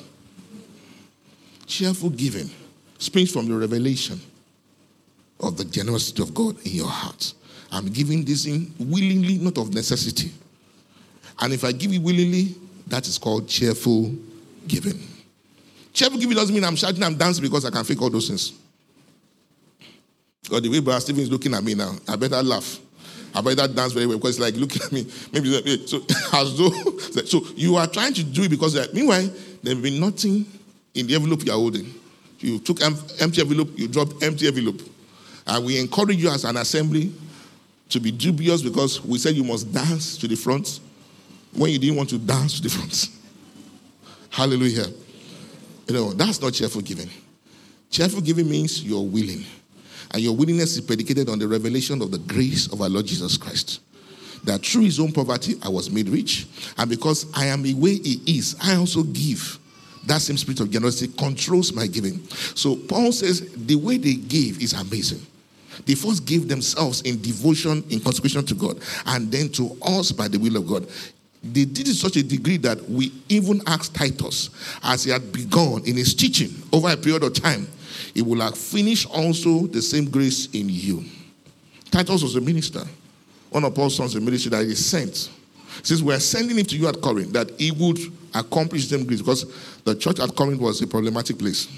Cheerful giving springs from the revelation of the generosity of God in your heart. I'm giving this in willingly, not of necessity. And if I give it willingly, that is called cheerful giving. Cheerful giving doesn't mean I'm shouting, I'm dancing because I can fake all those things. Because the way Brother Stephen is looking at me now, I better laugh. I better dance very well, because it's like looking at me. Maybe so, as though, so you are trying to do it because, meanwhile, there will be nothing in the envelope you are holding. You took empty envelope, you dropped empty envelope. And we encourage you as an assembly to be dubious, because we said you must dance to the front when you didn't want to dance to the front. Hallelujah. That's not cheerful giving. Cheerful giving means you're willing. And your willingness is predicated on the revelation of the grace of our Lord Jesus Christ. That through his own poverty, I was made rich. And because I am the way he is, I also give. That same spirit of generosity controls my giving. So Paul says the way they gave is amazing. They first gave themselves in devotion, in consecration to God, and then to us by the will of God. They did it to such a degree that we even asked Titus, as he had begun in his teaching over a period of time, he will have finished also the same grace in you. Titus was a minister. One of Paul's sons in ministry that he sent. Since we are sending him to you at Corinth, that he would accomplish them grace, because the church at Corinth was a problematic place.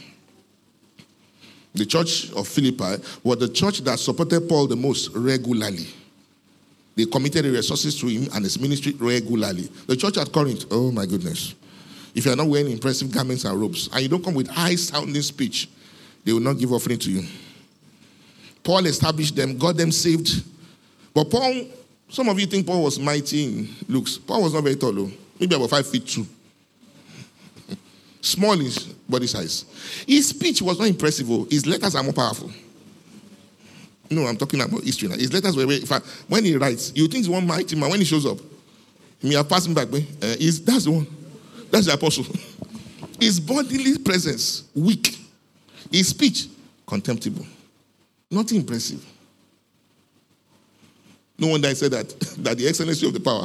The church of Philippi was the church that supported Paul the most regularly. They committed the resources to him and his ministry regularly. The church at Corinth, oh my goodness. If you are not wearing impressive garments and robes, and you don't come with high-sounding speech, they will not give offering to you. Paul established them, got them saved. But Paul, some of you think Paul was mighty in looks. Paul was not very tall, though. Maybe about 5'2". Small in body size. His speech was not impressive. His letters are more powerful. No, I'm talking about history now. His letters were very, in fact, when he writes, you think he's one mighty man. When he shows up, he may have passed him back. That's the one. That's the apostle. His bodily presence, weak. His speech, contemptible. Not impressive. No wonder I said that the excellency of the power.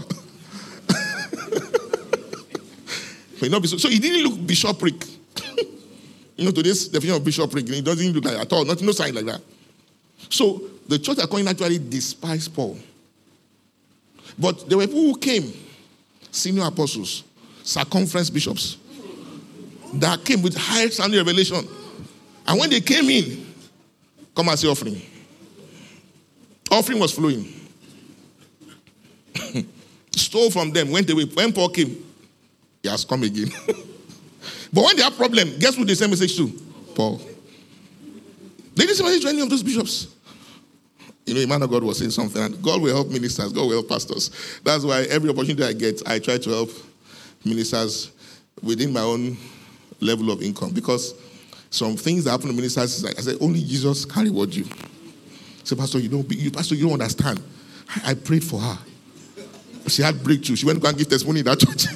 So he didn't look bishopric. Today's definition of bishopric, it doesn't look like at all. No sign like that. So the church at Corinth actually despised Paul. But there were people who came, senior apostles, circumference bishops, that came with high sounding revelation. And when they came in, come and say offering. Offering was flowing. Stole from them, went away. When Paul came, he has come again. But when they have problem, guess who they send message to? Paul. They didn't send message to any of those bishops. A man of God was saying something, and God will help ministers, God will help pastors. That's why every opportunity I get, I try to help ministers within my own level of income. Because some things that happen to ministers, I say, only Jesus can reward you. Say, Pastor, you don't understand. I prayed for her. She had breakthrough. She went to go and give testimony in that church.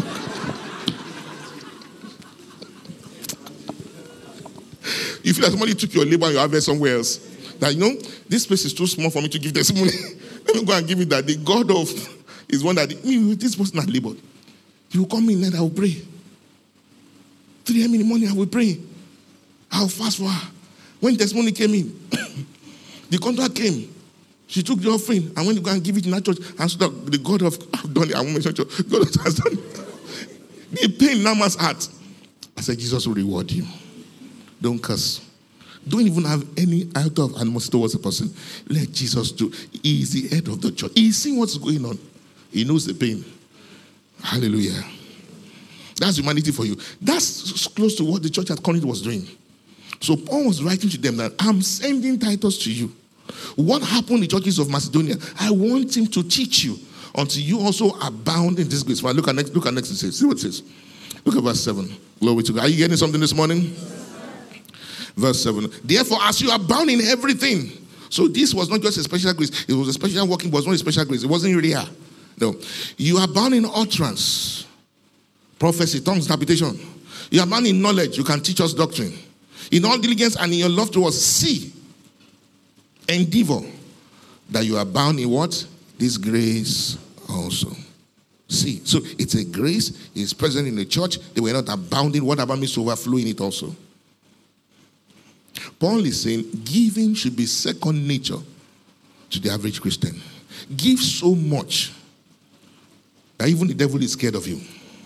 You feel like somebody took your labor and you have it somewhere else. That, this place is too small for me to give testimony. Let me go and give it that. The God of is one that, this person had labored. He will come in and I will pray. 3 a.m. in the morning, I will pray. I'll fast for her. When testimony came in, the contract came. She took the offering and went to go and give it in that church. And so the God of, I've done it, I won't mention church. God has done it. The pain in Naaman's heart. I said, Jesus will reward you. Don't curse. Don't even have any out of animosity towards the person. Let Jesus do. He is the head of the church. He's seeing what's going on. He knows the pain. Hallelujah. That's humanity for you. That's close to what the church at Corinth was doing. So Paul was writing to them that I'm sending Titus to you. What happened in the churches of Macedonia? I want him to teach you until you also abound in this grace. Well, look at next. It says. See what it says. Look at verse 7. Glory to God. Are you getting something this morning? Verse 7. Therefore, as you abound in everything. So this was not just a special grace. It was a special working, but it was not a special grace. It wasn't rare. No. You abound in utterance, prophecy, tongues, interpretation. You abound in knowledge. You can teach us doctrine. In all diligence and in your love towards, see, endeavor that you abound in what? This grace also. See. So it's a grace. It's present in the church. They were not abounding. What about means to overflow in it also? Paul is saying giving should be second nature to the average Christian. Give so much that even the devil is scared of you.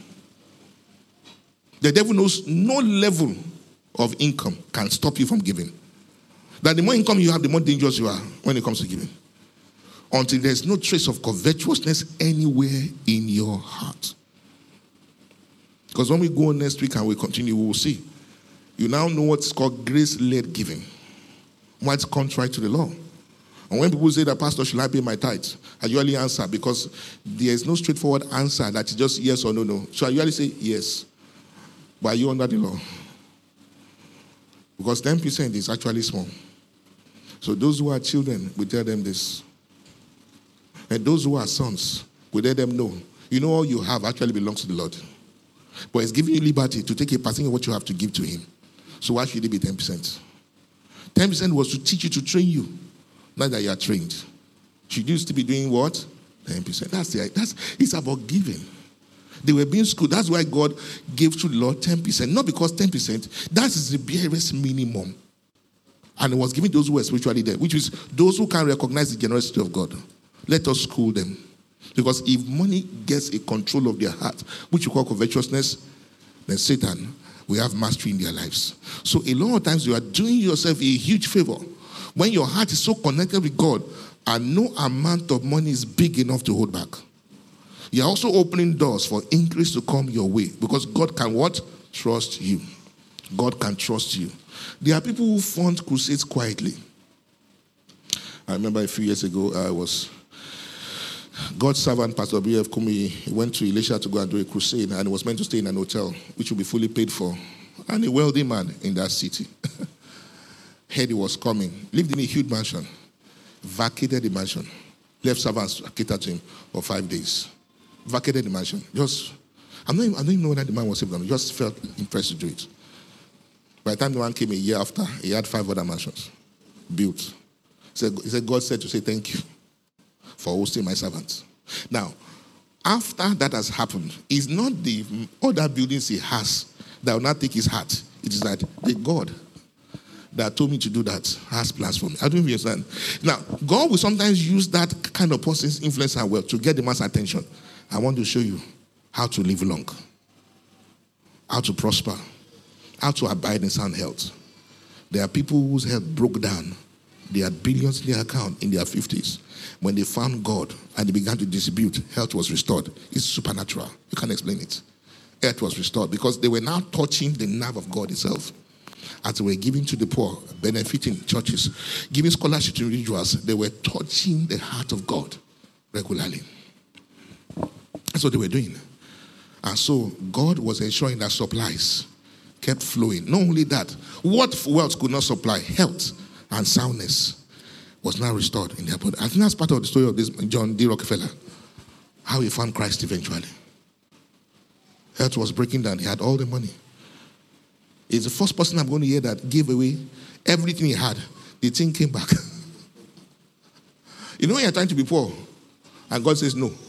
The devil knows no level of income can stop you from giving. That the more income you have, the more dangerous you are when it comes to giving. Until there's no trace of covetousness anywhere in your heart. Because when we go next week and we continue, we will see. You now know what's called grace-led giving. What's contrary to the law. And when people say that, Pastor, should I pay my tithes? I usually answer because there is no straightforward answer that is just yes or no. So I usually say yes. But are you under the law? Because 10% is actually small. So those who are children, we tell them this. And those who are sons, we let them know. You know all you have actually belongs to the Lord. But it's giving you liberty to take a percentage of what you have to give to him. So why should it be 10%? 10% was to teach you, to train you. Not that you are trained. Should you still be doing what? 10%. It's about giving. They were being schooled. That's why God gave to the Lord 10%. Not because 10%, that is the barest minimum. And it was given those who were spiritually dead, which is those who can recognize the generosity of God. Let us school them. Because if money gets a control of their heart, which we call covetousness, then Satan will have mastery in their lives. So a lot of times you are doing yourself a huge favor when your heart is so connected with God and no amount of money is big enough to hold back. You are also opening doors for increase to come your way because God can what? Trust you. God can trust you. There are people who fund crusades quietly. I remember a few years ago, God's servant, Pastor B.F. Kumi, went to Elisha to go and do a crusade, and he was meant to stay in an hotel, which would be fully paid for. And a wealthy man in that city heard he was coming, lived in a huge mansion, vacated the mansion, left servants catered to him for 5 days, vacated the mansion. I don't even know whether the man was saved or not. Just felt impressed to do it. By the time the man came a year after, he had 5 other mansions built. He said, God said to say thank you for hosting my servants. Now, after that has happened, it's not the other buildings he has that will not take his heart. It is that the God that told me to do that has plans for me. I don't even understand. Now, God will sometimes use that kind of person's influence and wealth to get the man's attention. I want to show you how to live long, how to prosper, how to abide in sound health. There are people whose health broke down. They had billions in their account in their 50s. When they found God and they began to distribute, health was restored. It's supernatural. You can't explain it. Health was restored because they were now touching the nerve of God itself. As they were giving to the poor, benefiting churches, giving scholarship to individuals, they were touching the heart of God regularly. That's what they were doing. And so God was ensuring that supplies kept flowing. Not only that, what wealth could not supply, health and soundness, was now restored in their body. I think that's part of the story of this John D. Rockefeller, how he found Christ eventually. Health was breaking down. He had all the money. He's the first person I'm going to hear that gave away everything he had. The thing came back. You know when you're trying to be poor and God says no.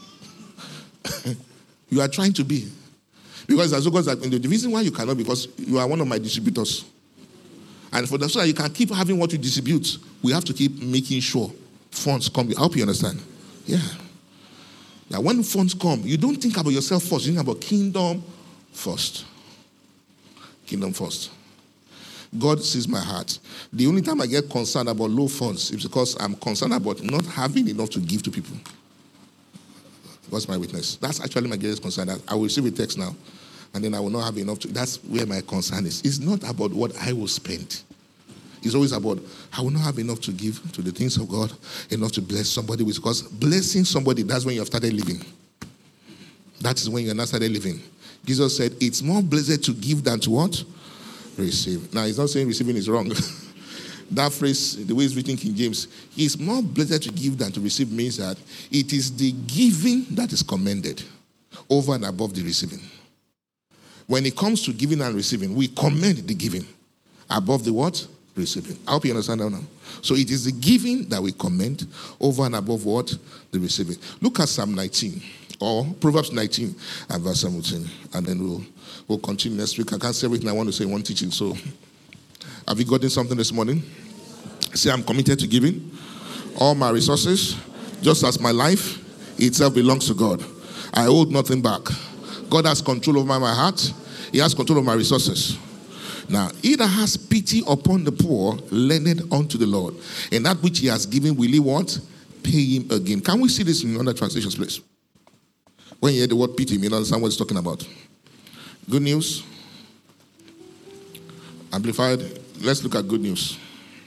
You are trying to be. Because as God said, the reason why you cannot, because you are one of my distributors. And for that, so that you can keep having what you distribute, we have to keep making sure funds come. I hope you understand. Yeah. Now, when funds come, you don't think about yourself first. You think about kingdom first. Kingdom first. God sees my heart. The only time I get concerned about low funds is because I'm concerned about not having enough to give to people. God's my witness. That's actually my greatest concern. I will receive a text now, and then I will not have enough to. That's where my concern is. It's not about what I will spend. It's always about, I will not have enough to give to the things of God, enough to bless somebody with. Because blessing somebody, that's when you have started living. That is when you have not started living. Jesus said, it's more blessed to give than to what? Receive. Now, he's not saying receiving is wrong. That phrase, the way it's written in King James, it's more blessed to give than to receive means that it is the giving that is commended over and above the receiving. When it comes to giving and receiving, we commend the giving above the what? Receiving. I hope you understand that now. So it is the giving that we commend over and above what? The receiving. Look at Psalm 19 or Proverbs 19 and verse 17. And then we'll continue next week. I can't say everything I want to say in one teaching. So have you gotten something this morning? Say, I'm committed to giving all my resources, just as my life itself belongs to God. I hold nothing back. God has control over my heart. He has control of my resources. Now, he that has pity upon the poor, lendeth unto the Lord. And that which he has given, will he what? Pay him again. Can we see this in other translations, please? When you hear the word pity, you understand what it's talking about. Good news. Amplified. Let's look at good news.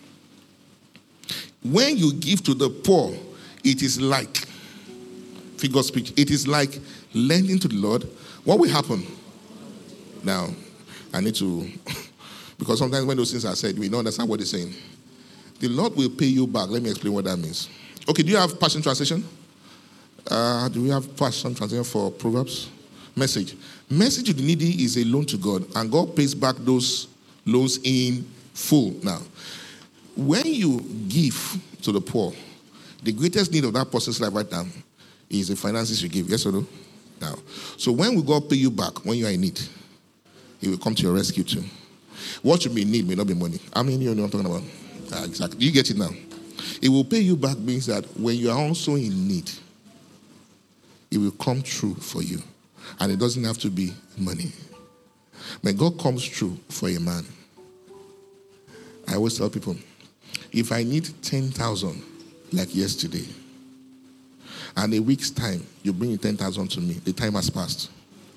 When you give to the poor, it is like, figure speech, it is like lending to the Lord. What will happen? Now, I need to, because sometimes when those things are said, we don't understand what it's saying. The Lord will pay you back. Let me explain what that means. Okay, do you have Passion Translation? Do we have Passion Translation for Proverbs? Message. Message to the needy is a loan to God, and God pays back those loans in full. Now, when you give to the poor, the greatest need of that person's life right now is the finances you give. Yes or no? Now, so when will God pay you back when you are in need? He will come to your rescue too. What you may need may not be money. How many of you know what I'm talking about? Exactly. You get it now. It will pay you back means that when you are also in need, it will come true for you. And it doesn't have to be money. When God comes true for a man, I always tell people, if I need 10,000 like yesterday, and a week's time, you bring 10,000 to me, the time has passed.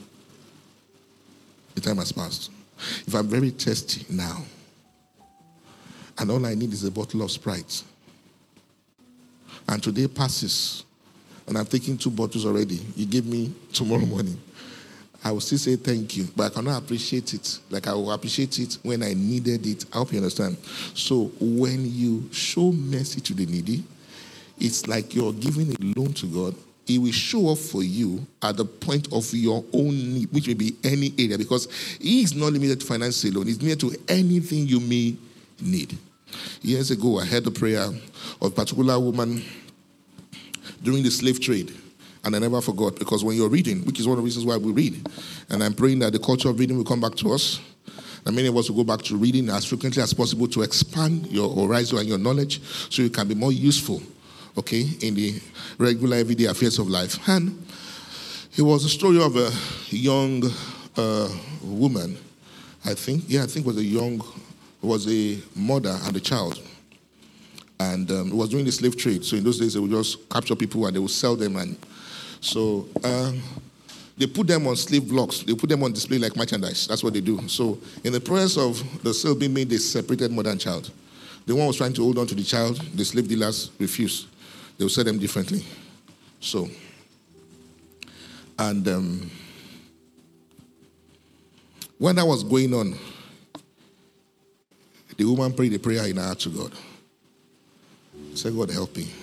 The time has passed. If I'm very thirsty now, and all I need is a bottle of Sprite, and today passes, and I've taken 2 bottles already, you give me tomorrow morning, I will still say thank you, but I cannot appreciate it like I will appreciate it when I needed it. I hope you understand. So when you show mercy to the needy, it's like you're giving a loan to God. He will show up for you at the point of your own need, which may be any area, because he is not limited to finance alone. He's limited to anything you may need. Years ago, I heard the prayer of a particular woman during the slave trade, and I never forgot, because when you're reading, which is one of the reasons why we read, and I'm praying that the culture of reading will come back to us, and many of us will go back to reading as frequently as possible to expand your horizon and your knowledge so you can be more useful, okay, in the regular everyday affairs of life. And it was a story of a young woman, I think it was a mother and a child. And it was during the slave trade. So in those days, they would just capture people and they would sell them. And so they put them on slave blocks. They put them on display like merchandise. That's what they do. So in the process of the sale being made, they separated mother and child. The one was trying to hold on to the child. The slave dealers refused. They would sell them differently. So, and when that was going on, the woman prayed a prayer in her heart to God. She said, God, help me.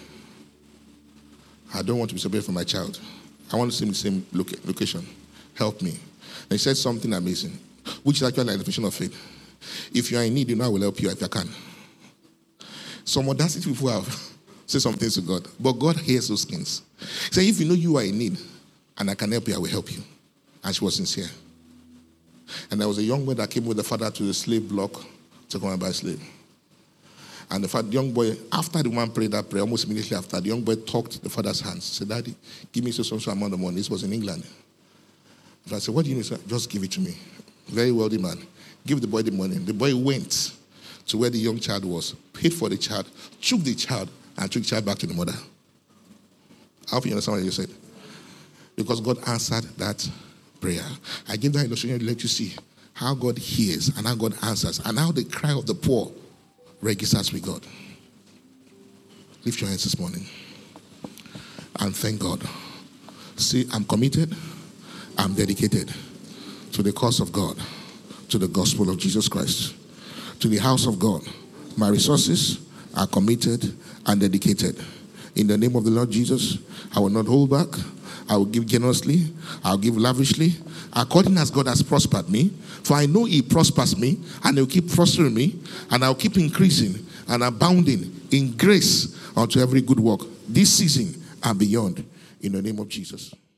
I don't want to be separated from my child. I want to see him in the same location. Help me. And he said something amazing, which is actually an definition of faith. If you are in need, you know I will help you if I can. Some audacity people have said some things to God, but God hears those things. He said, if you know you are in need and I can help you, I will help you. And she was sincere. And there was a young boy that came with the father to the slave block to come and buy a slave. And the young boy, after the woman prayed that prayer, almost immediately after, the young boy talked the father's hands. He said, Daddy, give me so amount of money. This was in England. So I said, what do you need? Just give it to me. Very wealthy man. Give the boy the money. The boy went to where the young child was, paid for the child, took the child, and took the child back to the mother. I hope you understand what you said. Because God answered that prayer. I gave that illustration to let you see how God hears and how God answers and how the cry of the poor registers with God. Lift your hands this morning and thank God. See, I'm committed, I'm dedicated to the cause of God, to the gospel of Jesus Christ, to the house of God. My resources are committed and dedicated. In the name of the Lord Jesus, I will not hold back. I will give generously. I will give lavishly, according as God has prospered me. For I know He prospers me, and He will keep prospering me, and I will keep increasing and abounding in grace unto every good work, this season and beyond, in the name of Jesus.